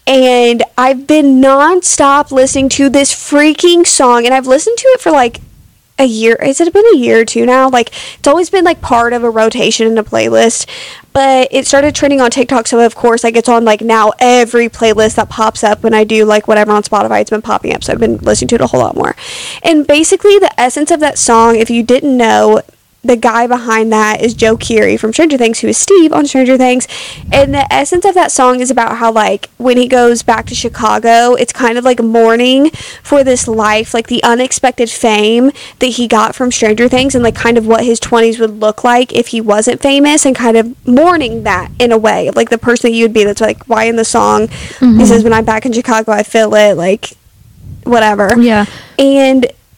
And I've been non-stop listening to this freaking song, and I've listened to it for like a year. Has it been a year or two now? Like, it's always been like part of a rotation in a playlist, but it started trending on TikTok, so of course like it's on like now every playlist that pops up when I do like whatever on Spotify. It's been popping up, so I've been listening to it a whole lot more. And basically the essence of that song, if you didn't know, the guy behind that is Joe Keery from Stranger Things, who is Steve on Stranger Things. And the essence of that song is about how, like, when he goes back to Chicago, it's kind of like mourning for this life, like the unexpected fame that he got from Stranger Things, and like kind of what his 20s would look like if he wasn't famous, and kind of mourning that in a way, like the person that you would be. That's like why in the song he says, when I'm back in Chicago, I feel it, like whatever. Yeah. And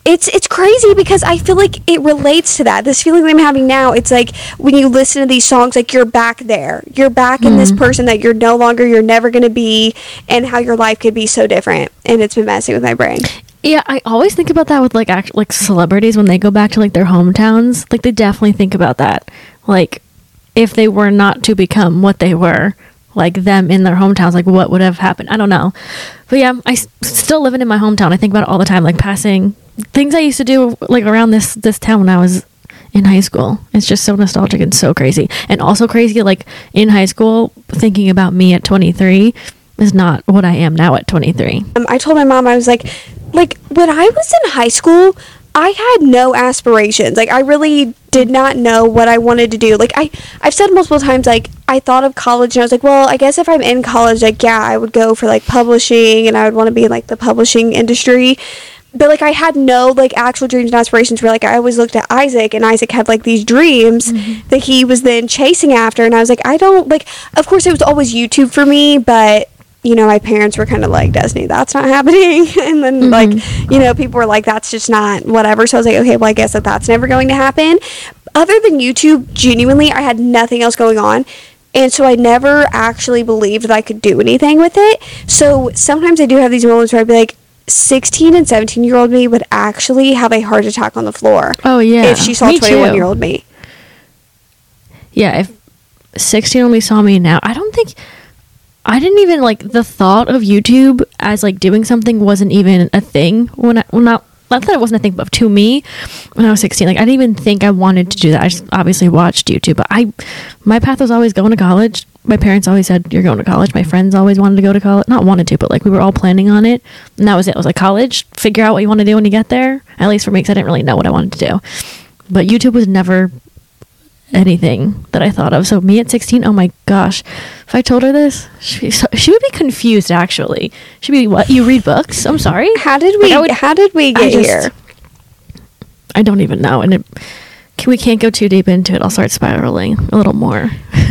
it's crazy because I feel like it relates to that. This feeling that I'm having now, it's like when you listen to these songs, like you're back there. You're back in this person that you're never going to be, and how your life could be so different. And it's been messing with my brain. Yeah, I always think about that with like celebrities when they go back to like their hometowns. Like they definitely think about that. Like if they were not to become what they were, like them in their hometowns, like what would have happened? I don't know. But yeah, still living in my hometown. I think about it all the time, like passing things I used to do like around this town when I was in high school. It's just so nostalgic and so crazy. And also crazy, like in high school, thinking about me at 23 is not what I am now at 23. I told my mom, I was like when I was in high school, I had no aspirations. Like I really did not know what I wanted to do. Like I've said multiple times, like I thought of college and I was like, well, I guess if I'm in college, like yeah, I would go for like publishing and I would want to be in like the publishing industry. But like I had no like actual dreams and aspirations where like I always looked at Isaac, and Isaac had like these dreams that he was then chasing after, and I was like, I don't like, of course it was always YouTube for me, but you know, my parents were kind of like, Destiny, that's not happening. And then like, you know, people were like, that's just not whatever. So I was like, okay, well I guess that's never going to happen. Other than YouTube, genuinely I had nothing else going on. And so I never actually believed that I could do anything with it. So sometimes I do have these moments where I'd be like, 16 and 17-year-old me would actually have a heart attack on the floor. Oh yeah, if she saw 21-year-old me. Yeah, if 16-year-old me saw me now, I didn't even like the thought of YouTube as like doing something wasn't even a thing not that it wasn't a thing, but to me when I was 16, like I didn't even think I wanted to do that. I just obviously watched YouTube, but my path was always going to college. My parents always said, you're going to college. My friends always wanted to go to college. Not wanted to, but like we were all planning on it. And that was it. I was like, college, figure out what you want to do when you get there. At least for me, because I didn't really know what I wanted to do. But YouTube was never anything that I thought of. So me at 16, oh my gosh, if I told her this, she would be confused actually. She'd be, what, you read books? I'm sorry. How did we get here? I don't even know. And we can't go too deep into it. I'll start spiraling a little more.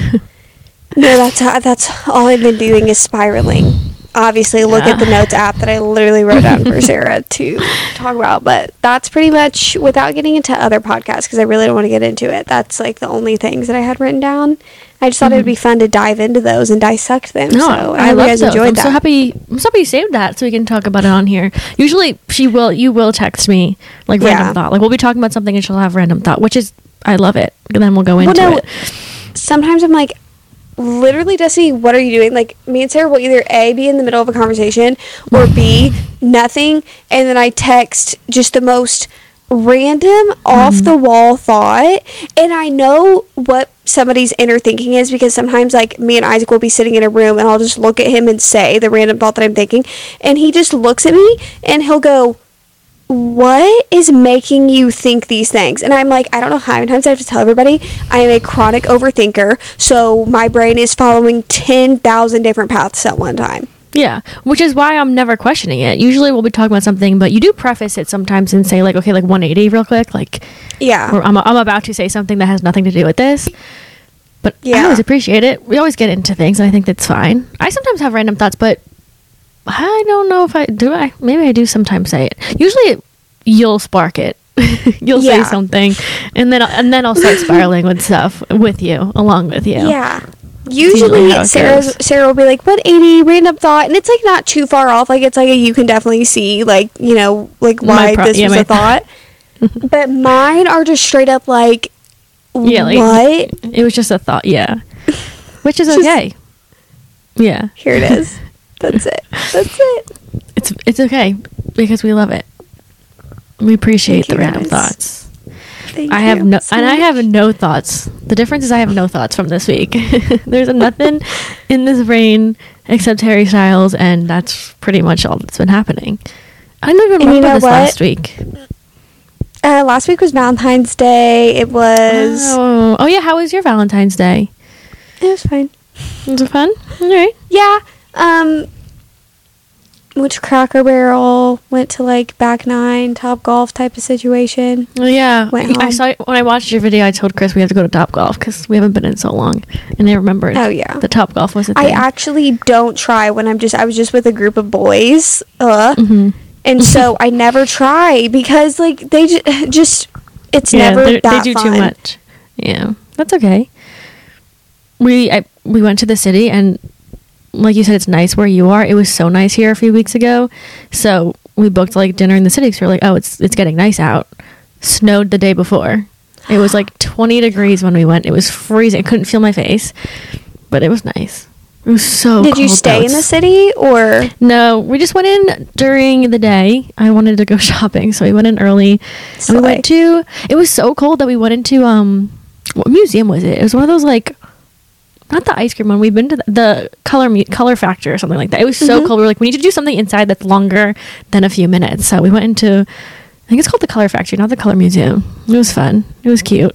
No, that's all I've been doing is spiraling. Obviously, look at the notes app that I literally wrote down for Sarah to talk about. But that's pretty much, without getting into other podcasts, because I really don't want to get into it. That's like the only things that I had written down. I just thought it would be fun to dive into those and dissect them. No, so I hope you guys enjoyed that. I'm so happy you saved that so we can talk about it on here. Usually, you will text me like random thought. Like we'll be talking about something and she'll have random thought, which is, I love it. And then we'll go into it. Sometimes I'm like, literally, Destiny, what are you doing? Like, me and Sarah will either A, be in the middle of a conversation, or B, nothing, and then I text just the most random, off-the-wall thought, and I know what somebody's inner thinking is, because sometimes, like, me and Isaac will be sitting in a room, and I'll just look at him and say the random thought that I'm thinking, and he just looks at me, and he'll go, what is making you think these things? And I'm like, I don't know how many times I have to tell everybody I am a chronic overthinker, so my brain is following 10,000 different paths at one time. Yeah, which is why I'm never questioning it. Usually we'll be talking about something, but you do preface it sometimes and say like, okay, like 180 real quick, like, yeah, or I'm about to say something that has nothing to do with this. But yeah, I always appreciate it. We always get into things, and I think that's fine. I sometimes have random thoughts, but I don't know if maybe I do sometimes say it. Usually you'll spark it. You'll say something, and then I'll start spiraling with stuff with you, along with you. Yeah. Usually Sarah will be like, what 80 random thought, and it's like not too far off, like it's like you can definitely see like, you know, like why this was a thought. But mine are just straight up like, yeah, like, what? It was just a thought, yeah. Which is okay. Yeah. Here it is. That's it. It's okay because we love it. We appreciate the random thoughts. I have no thoughts. The difference is I have no thoughts from this week. There's nothing in this brain except Harry Styles, and that's pretty much all that's been happening. I don't even remember this last week. Last week was Valentine's Day. It was... Oh yeah, how was your Valentine's Day? It was fine. Was it fun? All right. Yeah. Went to Cracker Barrel, went to like Back Nine, Top Golf type of situation. Oh yeah, I saw when I watched your video. I told Chris we have to go to Top Golf because we haven't been in so long, and I remembered. Oh yeah, the Top Golf was a thing. I actually don't try when I was just with a group of boys, And so I never try because like they just it's never that they do fun. too much. Yeah, that's okay. We went to the city, and like you said, it's nice where you are. It was so nice here a few weeks ago, so we booked like dinner in the city. So we're like, oh, it's getting nice out. Snowed the day before. It was like 20 degrees when we went. It was freezing. I couldn't feel my face, but it was nice. It was so Did cold. you stay in the city or? No, we just went in during the day. I wanted to go shopping, so we went in early. And we went to, it was so cold that we went into, what museum was it? It was one of those like, not the ice cream one. We've been to the color factor or something like that. It was so cold. We were like, we need to do something inside that's longer than a few minutes. So we went into, I think it's called the Color Factory, not the Color Museum. It was fun. It was cute.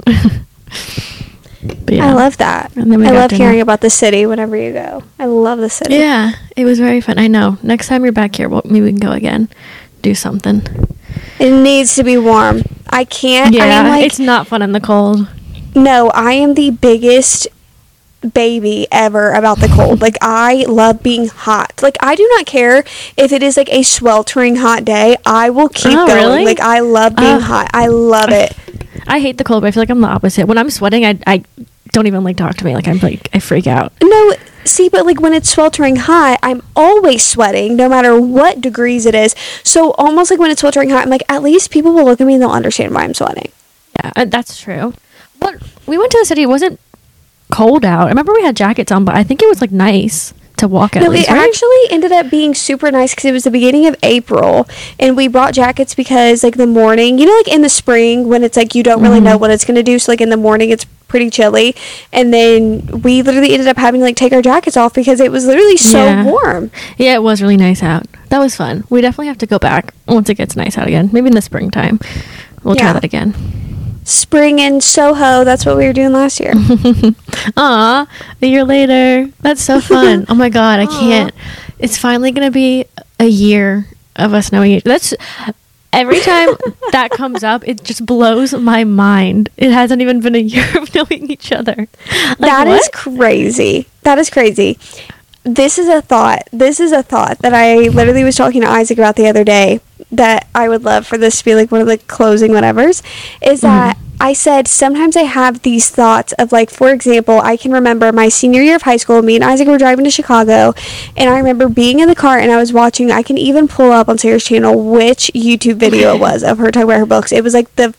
But yeah. I love that. I love hearing about the city whenever you go. I love the city. Yeah, it was very fun. I know. Next time you're back here, maybe we can go again. Do something. It needs to be warm. I can't. Yeah, I mean, like, it's not fun in the cold. No, I am the biggest baby ever about the cold. Like, I love being hot. Like, I do not care if it is like a sweltering hot day. I will keep going. Really? Like, I love being hot. I love it. I hate the cold, but I feel like I'm the opposite. When I'm sweating, I don't even like talk to me. Like, I'm like, I freak out. No, see, but like when it's sweltering hot, I'm always sweating no matter what degrees it is. So almost like when it's sweltering hot, I'm like, at least people will look at me and they'll understand why I'm sweating. Yeah, that's true. But we went to the city. It wasn't cold out. I remember we had jackets on, but I think it was like nice to walk at least, it actually ended up being super nice because it was the beginning of April, and we brought jackets because like the morning, you know, like in the spring when it's like you don't really know what it's going to do, so like in the morning it's pretty chilly, and then we literally ended up having to like take our jackets off because it was literally so warm. Yeah, it was really nice out. That was fun. We definitely have to go back once it gets nice out again. Maybe in the springtime. We'll try that again. Spring in Soho, that's what we were doing last year. Aw, a year later. That's so fun. Oh my god, I can't. It's finally gonna be a year of us knowing each. That's every time that comes up, it just blows my mind. It hasn't even been a year of knowing each other. Like, that is crazy. That is crazy. This is a thought that I literally was talking to Isaac about the other day, that I would love for this to be like one of the closing whatevers, is that I said sometimes I have these thoughts of like, for example, I can remember my senior year of high school, me and Isaac were driving to Chicago, and I remember being in the car and I was watching, I can even pull up on Sarah's channel which YouTube video it was of her talking about her books. It was like the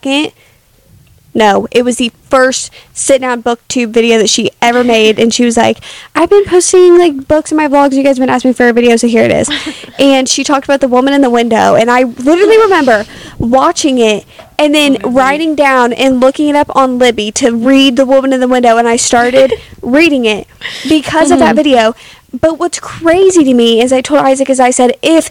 it was the first sit-down booktube video that she ever made, and she was like, I've been posting like books in my vlogs, you guys have been asking me for a video, so here it is. And she talked about The Woman in the Window, and I literally remember watching it and then writing down and looking it up on Libby to read The Woman in the Window, and I started reading it because of that video. But what's crazy to me is I told Isaac, as I said, if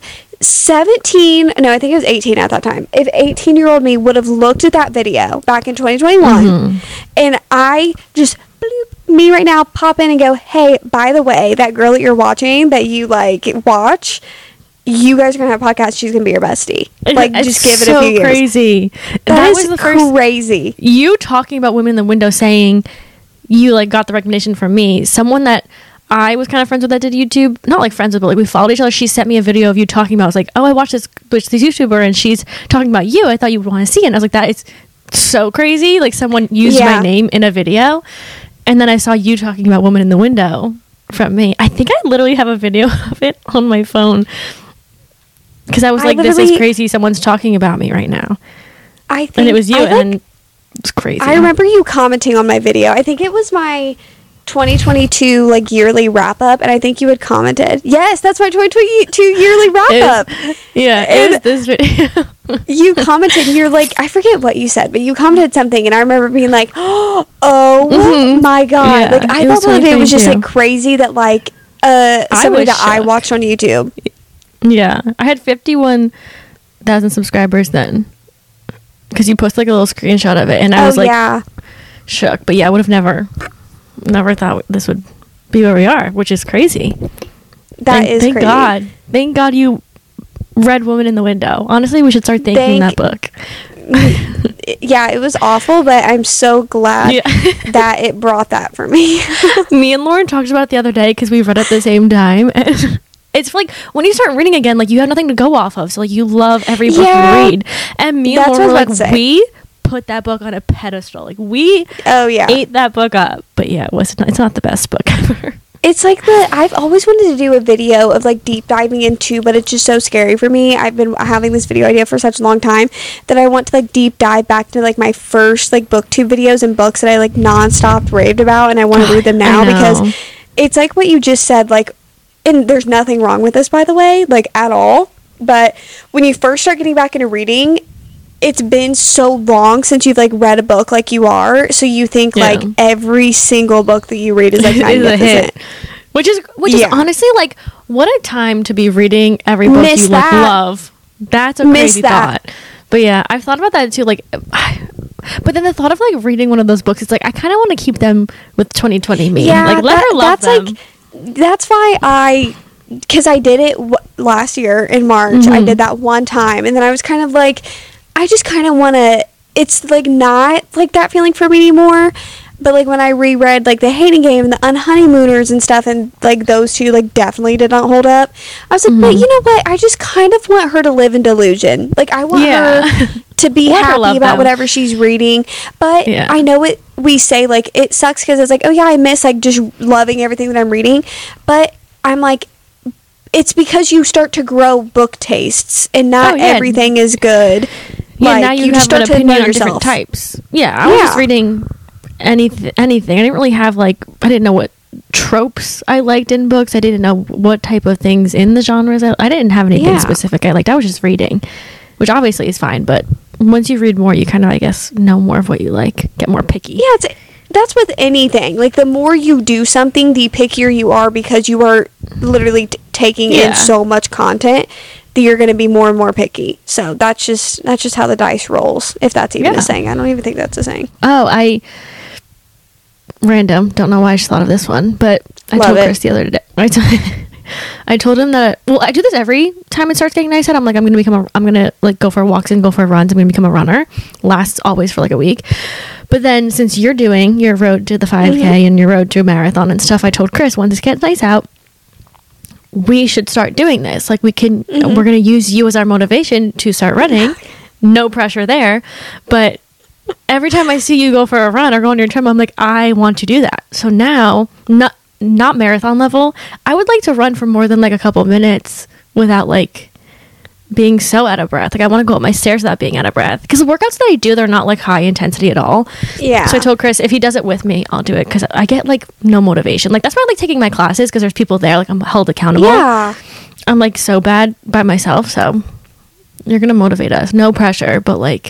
18 at that time, if 18-year-old me would have looked at that video back in 2021 and I just me right now pop in and go, hey, by the way, that girl that you're watching, that you like watch, you guys are gonna have a podcast, she's gonna be your bestie. Like, just give it a few years. Crazy. That was the first crazy. You talking about Women in the Window, saying you like got the recommendation from me, someone that I was kind of friends with that did YouTube, not like friends with, but like we followed each other. She sent me a video of you talking about, I was like, oh, I watched this YouTuber and she's talking about you. I thought you would want to see it. And I was like, that is so crazy. Like, someone used my name in a video. And then I saw you talking about Woman in the Window from me. I think I literally have a video of it on my phone. Because I was like, this is crazy. Someone's talking about me right now. And it was you. And it's crazy. I remember you commenting on my video. I think it was my 2022 like yearly wrap up, and I think you had commented, yes, that's my 2022 yearly wrap up. It was this video. You commented, and you're like, I forget what you said, but you commented something, and I remember being like, oh my god. Like, I thought that it was just like crazy that like somebody that I watched on YouTube. Yeah, I had 51,000 subscribers then, because you posted like a little screenshot of it, and I was like shook. But yeah, I would have never thought this would be where we are, which is crazy. Thank God. Thank God you read Woman in the Window. Honestly, we should start thanking that book. Yeah, it was awful, but I'm so glad that it brought that for me. Me and Lauren talked about it the other day because we read at the same time, and it's like when you start reading again, like you have nothing to go off of. So like you love every book Yeah. you read. And me and That's Lauren what were I was like, about to say. we put that book on a pedestal. Like we Oh yeah. ate that book up. But yeah, it's not the best book ever. It's like I've always wanted to do a video of like deep diving into, but it's just so scary for me. I've been having this video idea for such a long time that I want to like deep dive back to like my first like booktube videos and books that I like nonstop raved about, and I want to read them now I know. because it's like what you just said, like, and there's nothing wrong with this, by the way, like at all. But when you first start getting back into reading, it's been so long since you've like read a book like you are, so you think Yeah. like every single book that you read is like Is a magnificent. hit. Which is Yeah. honestly like what a time to be reading every book Miss you like that. love. That's a Miss crazy that. thought. But yeah, I've thought about that too. Like, but then the thought of like reading one of those books, it's like I kind of want to keep them with 2020 me. Like let her love them. Like, that's why because I did it last year in March. I did that one time, and then I was kind of like, I just kind of want to. It's like not like that feeling for me anymore. But like when I reread like The Hating Game and The Unhoneymooners and stuff, and like those two like definitely did not hold up. I was like, but you know what? I just kind of want her to live in delusion. Like I want her to be Let her happy love about them. whatever she's reading. But Yeah. I know it. We say like it sucks because it's like, oh yeah, I miss like just loving everything that I'm reading. But I'm like, it's because you start to grow book tastes, and not Oh, yeah. everything is good. Yeah, Like, now you just have an start to know opinion on yourself. different types. Yeah, I was just Yeah. reading anything. I didn't really have like I didn't know what tropes I liked in books. I didn't know what type of things in the genres. I didn't have anything Yeah. specific I liked. I was just reading, which obviously is fine. But once you read more, you kind of I guess know more of what you like. Get more picky. Yeah, that's with anything. Like the more you do something, the pickier you are because you are literally taking Yeah. in so much content that you're going to be more and more picky. So that's just how the dice rolls. If that's even Yeah. a saying, I don't even think that's a saying. Oh, random. Don't know why I just thought of this one, but I Love told it. Chris the other day. I told him that. Well, I do this every time it starts getting nice out. I'm like, I'm gonna like go for walks and go for runs. I'm gonna become a runner. Lasts always for like a week. But then since you're doing your road to the 5K and your road to a marathon and stuff, I told Chris once it gets nice out, we should start doing this. Like we're gonna use you as our motivation to start running. No pressure there, but every time I see you go for a run or go on your treadmill, I'm like, I want to do that. So now, not marathon level, I would like to run for more than like a couple minutes without like being so out of breath. Like I want to go up my stairs without being out of breath. Because the workouts that I do, they're not like high intensity at all. Yeah. So I told Chris if he does it with me, I'll do it because I get like no motivation. Like that's why I like taking my classes because there's people there. Like I'm held accountable. Yeah. I'm like so bad by myself. So you're gonna motivate us. No pressure, but like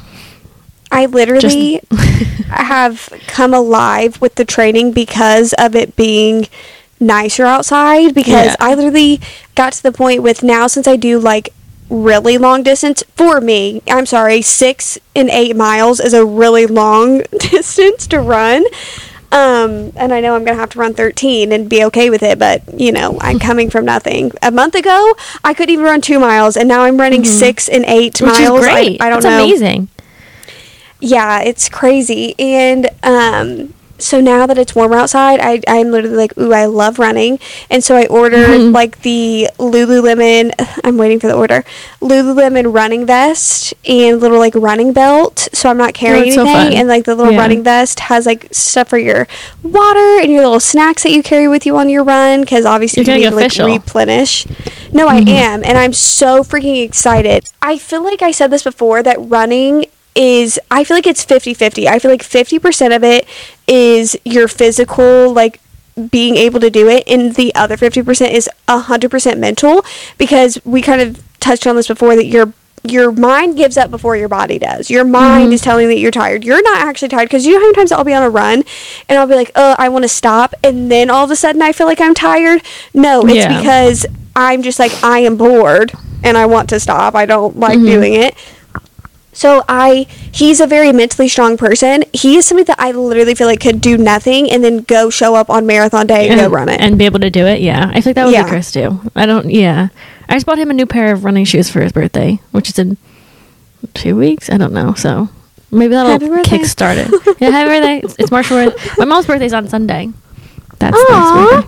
I literally have come alive with the training because of it being nicer outside, because Yeah. I literally got to the point with now, since I do like really long distance for me, I'm sorry, 6 and 8 miles is a really long distance to run. And I know I'm gonna have to run 13 and be okay with it, but you know, I'm coming from nothing. A month ago I couldn't even run 2 miles, and now I'm running 6 and 8 which miles. is great. I don't That's know. amazing. Yeah, it's crazy. And so now that it's warmer outside, I'm literally like, ooh, I love running. And so I ordered like the Lululemon, I'm waiting for the order, Lululemon running vest and little like running belt. So I'm not carrying that's so anything. fun. And like the little Yeah. running vest has like stuff for your water and your little snacks that you carry with you on your run. Because obviously You're you need getting to like official. replenish. No, I am. And I'm so freaking excited. I feel like I said this before, that running I feel like it's 50-50. I feel like 50% of it is your physical, like being able to do it, and the other 50% is 100% mental, because we kind of touched on this before, that your mind gives up before your body does. Your mind is telling that you're tired. You're not actually tired, because you know how many times I'll be on a run and I'll be like, oh, I want to stop, and then all of a sudden I feel like I'm tired. No, it's Yeah. because I'm just like, I am bored and I want to stop. I don't like doing it. So he's a very mentally strong person. He is somebody that I literally feel like could do nothing and then go show up on marathon day and go run it. And be able to do it. Yeah. I feel like that would Yeah. be Chris too. I just bought him a new pair of running shoes for his birthday, which is in 2 weeks. I don't know. So maybe that'll Happy birthday. kickstart it. Yeah, happy birthday. It's March 4th. My mom's birthday's on Sunday. That's Aw. nice birthday.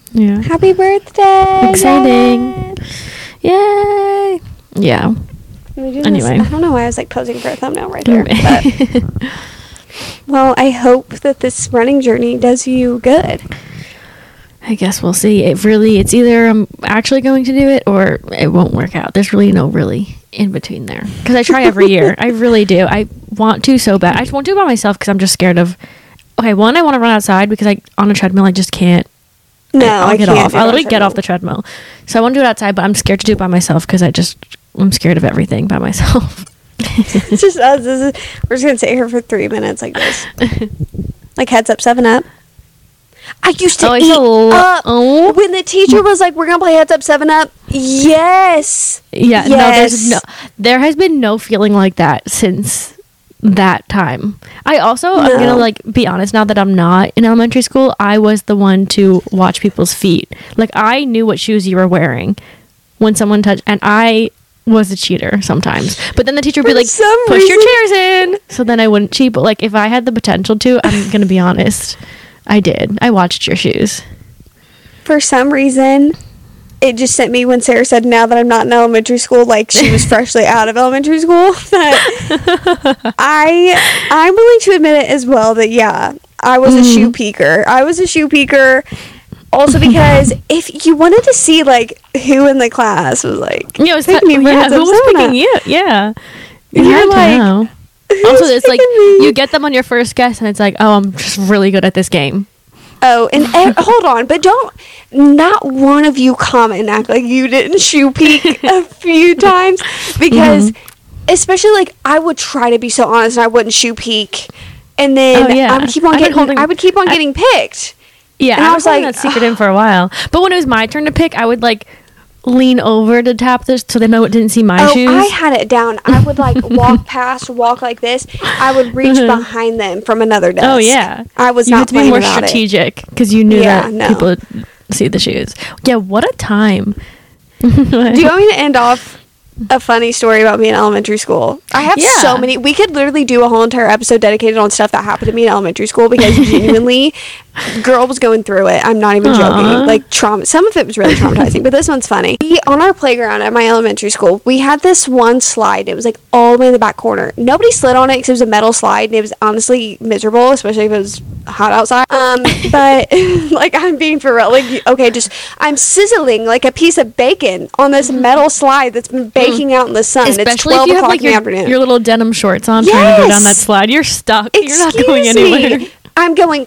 Yeah. Happy birthday! Exciting. Yay! Yeah. Anyway. I don't know why I was like posing for a thumbnail right there. But, well, I hope that this running journey does you good. I guess we'll see. It's either I'm actually going to do it or it won't work out. There's really no really in between there. Because I try every year. I really do. I want to so bad. I just won't do it by myself because I'm just scared of. Okay, one, I want to run outside because on a treadmill I just can't. No, I'll get can't off. I'll literally get off the treadmill. So I want to do it outside, but I'm scared to do it by myself because I'm scared of everything by myself. It's just us. We're just gonna sit here for 3 minutes like this, like Heads Up 7-Up. I used to eat up when the teacher was like, "We're gonna play Heads Up 7-Up." Yes. Yeah. Yes. No, there has been no feeling like that since that time. I'm gonna like be honest, now that I'm not in elementary school, I was the one to watch people's feet. Like I knew what shoes you were wearing when someone touched, and I was a cheater sometimes. But then the teacher would be like, push your chairs in. So then I wouldn't cheat. But like if I had the potential to, I'm gonna be honest, I did. I watched your shoes. For some reason, it just sent me when Sarah said, now that I'm not in elementary school, like she was freshly out of elementary school. But I'm willing to admit it as well that, yeah, I was a shoe peeker. Also because if you wanted to see, like, who in the class was, like, who was picking you? Yeah. You're like, also, it's like, you get them on your first guess, and it's like, oh, I'm just really good at this game. Oh, and hold on, but not one of you comment and act like you didn't shoe peek a few times, because especially like I would try to be so honest and I wouldn't shoe peek, and then I would keep on getting picked. Yeah, and I was like, that secret in for a while. But when it was my turn to pick, I would like lean over to tap this so they didn't see my shoes. I had it down. I would like walk like this. I would reach behind them from another desk. Oh yeah, I was you not had to be more strategic because you knew that people would see the shoes. Yeah, what a time. Do you want me to end off a funny story about me in elementary school? I have so many. We could literally do a whole entire episode dedicated on stuff that happened to me in elementary school, because genuinely, girl was going through it. I'm not even joking. Like trauma. Some of it was really traumatizing, but this one's funny. On our playground at my elementary school, we had this one slide. It was like all the way in the back corner. Nobody slid on it because it was a metal slide, and it was honestly miserable, especially if it was hot outside. But like, I'm being for real. Like, okay, I'm sizzling like a piece of bacon on this metal slide that's been baking out in the sun. Especially it's 12 if you have o'clock like in the afternoon. Your little denim shorts on, trying to go down that slide. You're stuck. You're not going anywhere. I'm going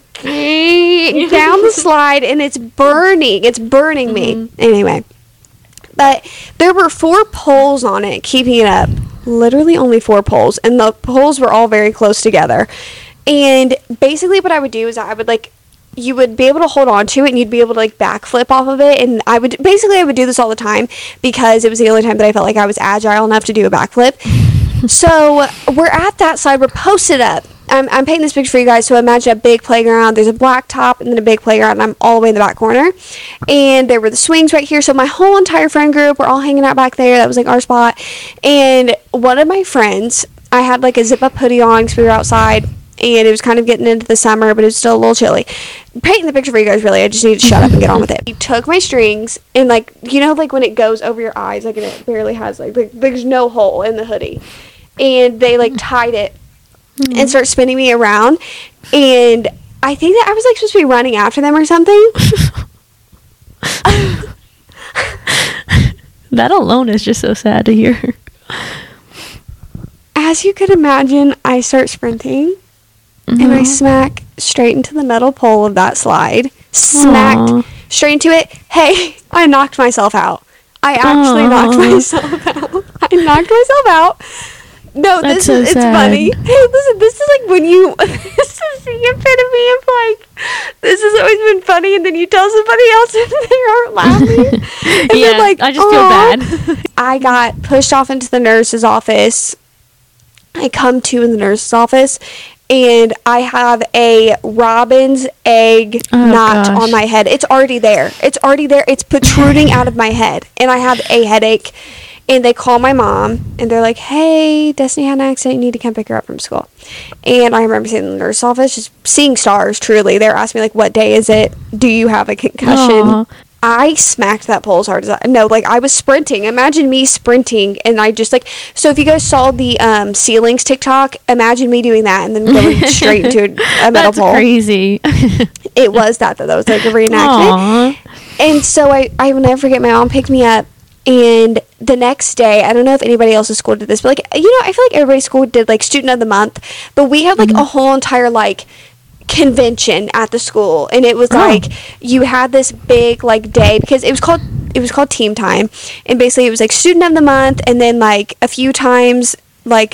down the slide, and it's burning. It's burning me. Anyway, but there were 4 poles on it keeping it up. Literally only 4 poles, and the poles were all very close together. And basically what I would do is you would be able to hold on to it, and you'd be able to like backflip off of it. And I would do this all the time because it was the only time that I felt like I was agile enough to do a backflip. So we're at that side. We're posted up. I'm painting this picture for you guys. So imagine a big playground. There's a black top and then a big playground, and I'm all the way in the back corner. And there were the swings right here. So my whole entire friend group, we're all hanging out back there. That was like our spot. And one of my friends, I had like a zip-up hoodie on because we were outside. And it was kind of getting into the summer, but it was still a little chilly. Painting the picture for you guys, really. I just need to shut up and get on with it. He took my strings, and like, you know, like when it goes over your eyes, like, and it barely has, like there's no hole in the hoodie. And they like tied it and start spinning me around. And I think that I was like supposed to be running after them or something. That alone is just so sad to hear. As you could imagine, I start sprinting. And I smack straight into the metal pole of that slide. Smacked straight into it. Hey, I knocked myself out. I actually knocked myself out. I knocked myself out. No, it's funny. Hey, listen, this is like when you, this is the epitome of like, this has always been funny, and then you tell somebody else and they aren't laughing. And yeah, like, I just feel bad. I got pushed off into the nurse's office. I come to in the nurse's office, and I have a robin's egg knot on my head. It's already there. It's protruding out of my head, and I have a headache. And they call my mom, and they're like, hey, Destiny had an accident. You need to come pick her up from school. And I remember sitting in the nurse's office, just seeing stars, truly. They were asking me, like, what day is it? Do you have a concussion? Aw. I smacked that pole as hard as I was sprinting. Imagine me sprinting, and I just, like, so if you guys saw the ceilings TikTok, imagine me doing that and then going straight into a metal That's pole. crazy. It was that, though. That was, like, a reenactment. Aw. And so I will never forget, my mom picked me up, and the next day, I don't know if anybody else's school did this, but, like, you know, I feel like everybody's school did, like, student of the month, but we had, like, a whole entire, like, convention at the school, and it was like you had this big, like, day, because it was called team time, and basically it was like student of the month, and then, like, a few times, like,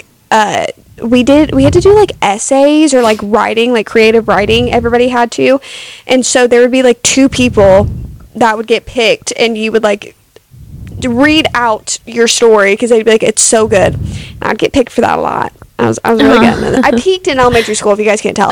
we had to do, like, essays or, like, writing, like, creative writing. Everybody had to, and so there would be, like, 2 people that would get picked, and you would, like, read out your story, because they'd be like, it's so good. And I'd get picked for that a lot. I was really good. I peaked in elementary school, if you guys can't tell.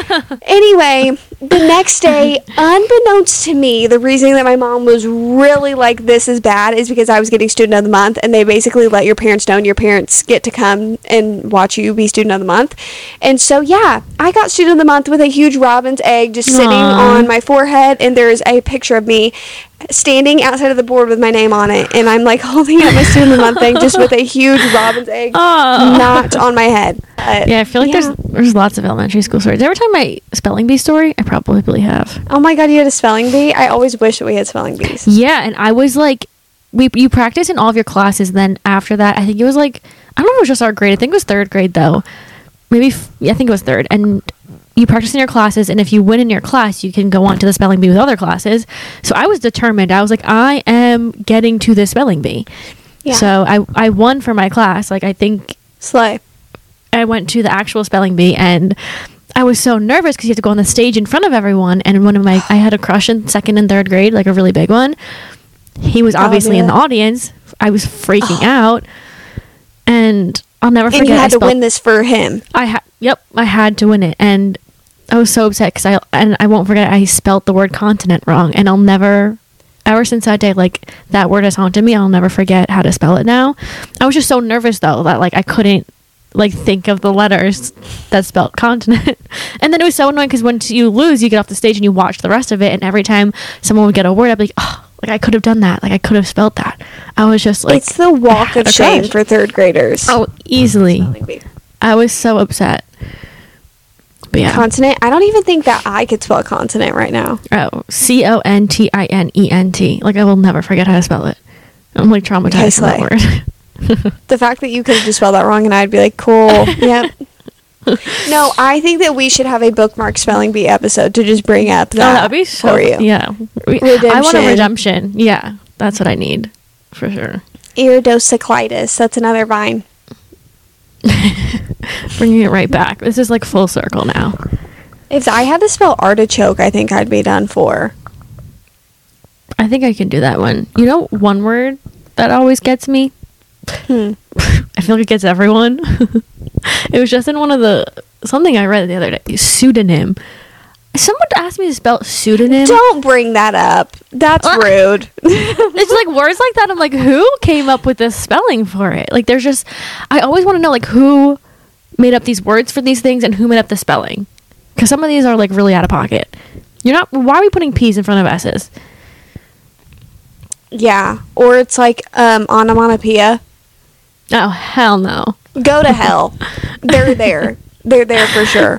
Anyway, the next day, unbeknownst to me, the reason that my mom was really like, this is bad, is because I was getting student of the month, and they basically let your parents know, and your parents get to come and watch you be student of the month. And so, yeah, I got student of the month with a huge robin's egg just sitting on my forehead, and there's a picture of me standing outside of the board with my name on it, and I'm, like, holding up my student of the month thing just with a huge robin's egg not on my head. Yeah, I feel like there's lots of elementary school stories. Every time my spelling bee story, I probably have. Oh my god, you had a spelling bee? I always wish that we had spelling bees. Yeah, and I was like, you practice in all of your classes, then after that, I think it was like, I don't know if it was just our grade, I think it was 3rd grade though. I think it was 3rd, and you practice in your classes, and if you win in your class, you can go on to the spelling bee with other classes. So I was determined. I was like, I am getting to the spelling bee. Yeah. So I won for my class. Like, I think Slay. I went to the actual spelling bee, and I was so nervous because you have to go on the stage in front of everyone. And I had a crush in 2nd and 3rd grade, like a really big one. He was obviously in the audience. I was freaking out, and I'll never forget. And you had to win this for him. I had to win it, and I was so upset because I won't forget, I spelt the word continent wrong, and I'll never, ever since that day, like, that word has haunted me. I'll never forget how to spell it now. I was just so nervous though that, like, I couldn't, like, think of the letters that spelled continent. And then it was so annoying because once you lose, you get off the stage and you watch the rest of it, and every time someone would get a word, I'd be like, oh, like, I could have done that. Like, I could have spelled that. I was just like, it's the walk of shame for 3rd graders. Oh, easily. I was so upset. But yeah. Consonant? I don't even think that I could spell consonant right now. Oh, Continent. Like, I will never forget how to spell it. I'm, like, traumatized from that word. The fact that you could have just spelled that wrong, and I'd be like, cool. Yep. No, I think that we should have a bookmark spelling bee episode to just bring up that would be for you. Yeah. Redemption. I want a redemption. Yeah, that's what I need, for sure. Iridocyclitis. That's another vine. Bringing it right back. This is, like, full circle now. If I had to spell artichoke, I think I'd be done for. I think I can do that one. You know, one word that always gets me? I feel like it gets everyone. It was just in something I read the other day. Pseudonym. Someone asked me to spell pseudonym. Don't bring that up. That's rude. It's like words like that. I'm like, who came up with this spelling for it? Like, there's just, I always want to know, like, who made up these words for these things and who made up the spelling. Because some of these are, like, really out of pocket. Why are we putting P's in front of S's? Yeah. Or it's like onomatopoeia. Oh, hell no. Go to hell. They're there. They're there for sure.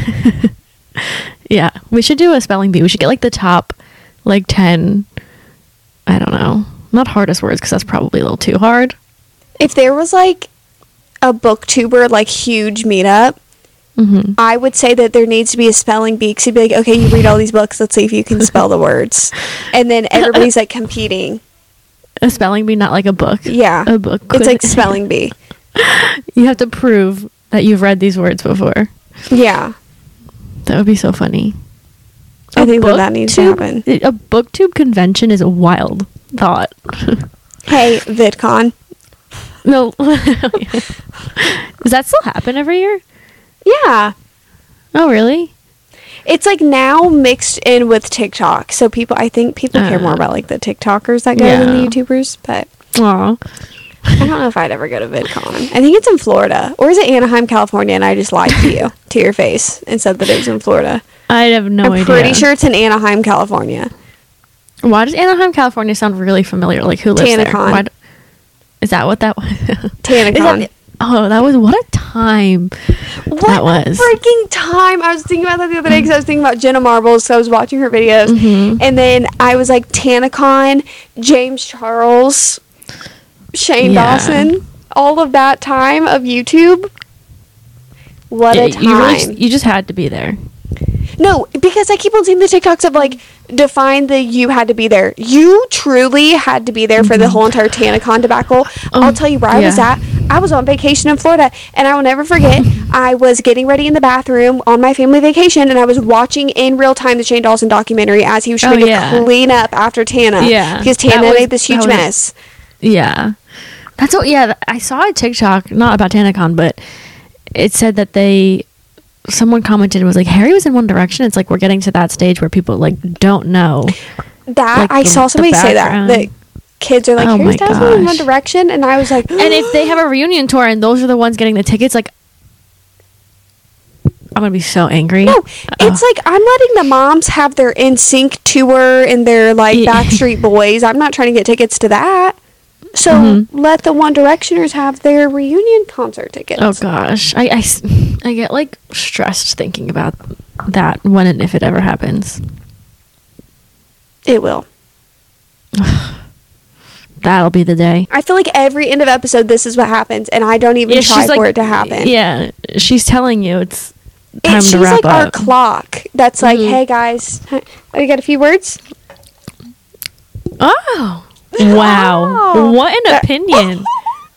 Yeah, we should do a spelling bee. We should get, like, the top, like, 10, I don't know, not hardest words, because that's probably a little too hard. If there was, like, a booktuber, like, huge meetup, I would say that there needs to be a spelling bee, because you'd be like, okay, you read all these books, let's see if you can spell the words. And then everybody's, like, competing. A spelling bee, not like a book. Yeah. A book. It's like spelling bee. You have to prove that you've read these words before. Yeah. That would be so funny. I think that needs to happen. A booktube convention is a wild thought. Hey, VidCon. No. Does that still happen every year? Yeah. Oh, really? It's, like, now mixed in with TikTok. So I think people care more about, like, the TikTokers that go than the YouTubers. But Aw. I don't know if I'd ever go to VidCon. I think it's in Florida. Or is it Anaheim, California, and I just lied to you, to your face, and said that it was in Florida. I have no idea. I'm pretty sure it's in Anaheim, California. Why does Anaheim, California sound really familiar? Like, who lives there? Is that what that was? TanaCon. That was, what a time that was. Freaking time. I was thinking about that the other day because I was thinking about Jenna Marbles, so I was watching her videos. Mm-hmm. And then I was like, TanaCon, James Charles, Shane Dawson, all of that time of YouTube. What a time. You just had to be there. No, because I keep on seeing the TikToks of like, define the you had to be there. You truly had to be there for the whole entire TanaCon debacle. I'll tell you where I was at. I was on vacation in Florida, and I will never forget, I was getting ready in the bathroom on my family vacation, and I was watching in real time the Shane Dawson documentary as he was trying to clean up after Tana. Yeah. Because Tana made this huge mess. Yeah. That's what, I saw a TikTok, not about TanaCon, but it said that someone commented and was like, Harry was in One Direction. It's like we're getting to that stage where people like don't know that. Like, I saw somebody say that kids are like, Harry Styles was in One Direction, and I was like, and if they have a reunion tour and those are the ones getting the tickets, like, I'm gonna be so angry. No, it's like I'm letting the moms have their NSYNC tour and their like Backstreet Boys. I'm not trying to get tickets to that. So let the One Directioners have their reunion concert tickets. Oh gosh, I get like stressed thinking about that when and if it ever happens. It will. That'll be the day. I feel like every end of episode, this is what happens, and I don't even try for it to happen. Yeah, she's telling you it's time to wrap like up. Our clock. That's like, hey guys, you got a few words? Oh. Wow. Oh, what an opinion.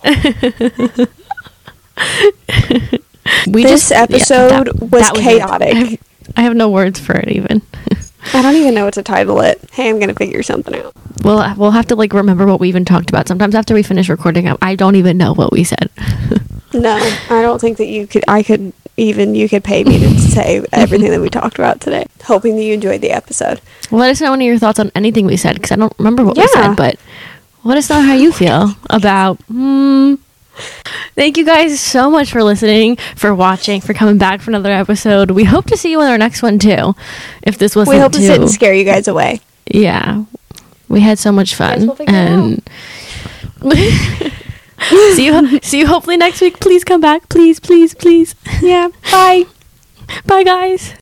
This episode was chaotic. I have no words for it even. I don't even know what to title it. Hey, I'm going to figure something out. Well, we'll have to like remember what we even talked about. Sometimes after we finish recording, I don't even know what we said. No, I don't think that you could pay me to say everything that we talked about today. Hoping that you enjoyed the episode. Well, let us know any of your thoughts on anything we said, because I don't remember what we said, but let us know how you feel about... Thank you guys so much for listening, for watching, for coming back for another episode. We hope to see you in our next one, too. If this wasn't We hope to sit and scare you guys away. Yeah. We had so much fun. And... See you hopefully next week. Please come back. Please, please, please. Yeah. Bye. Bye, guys.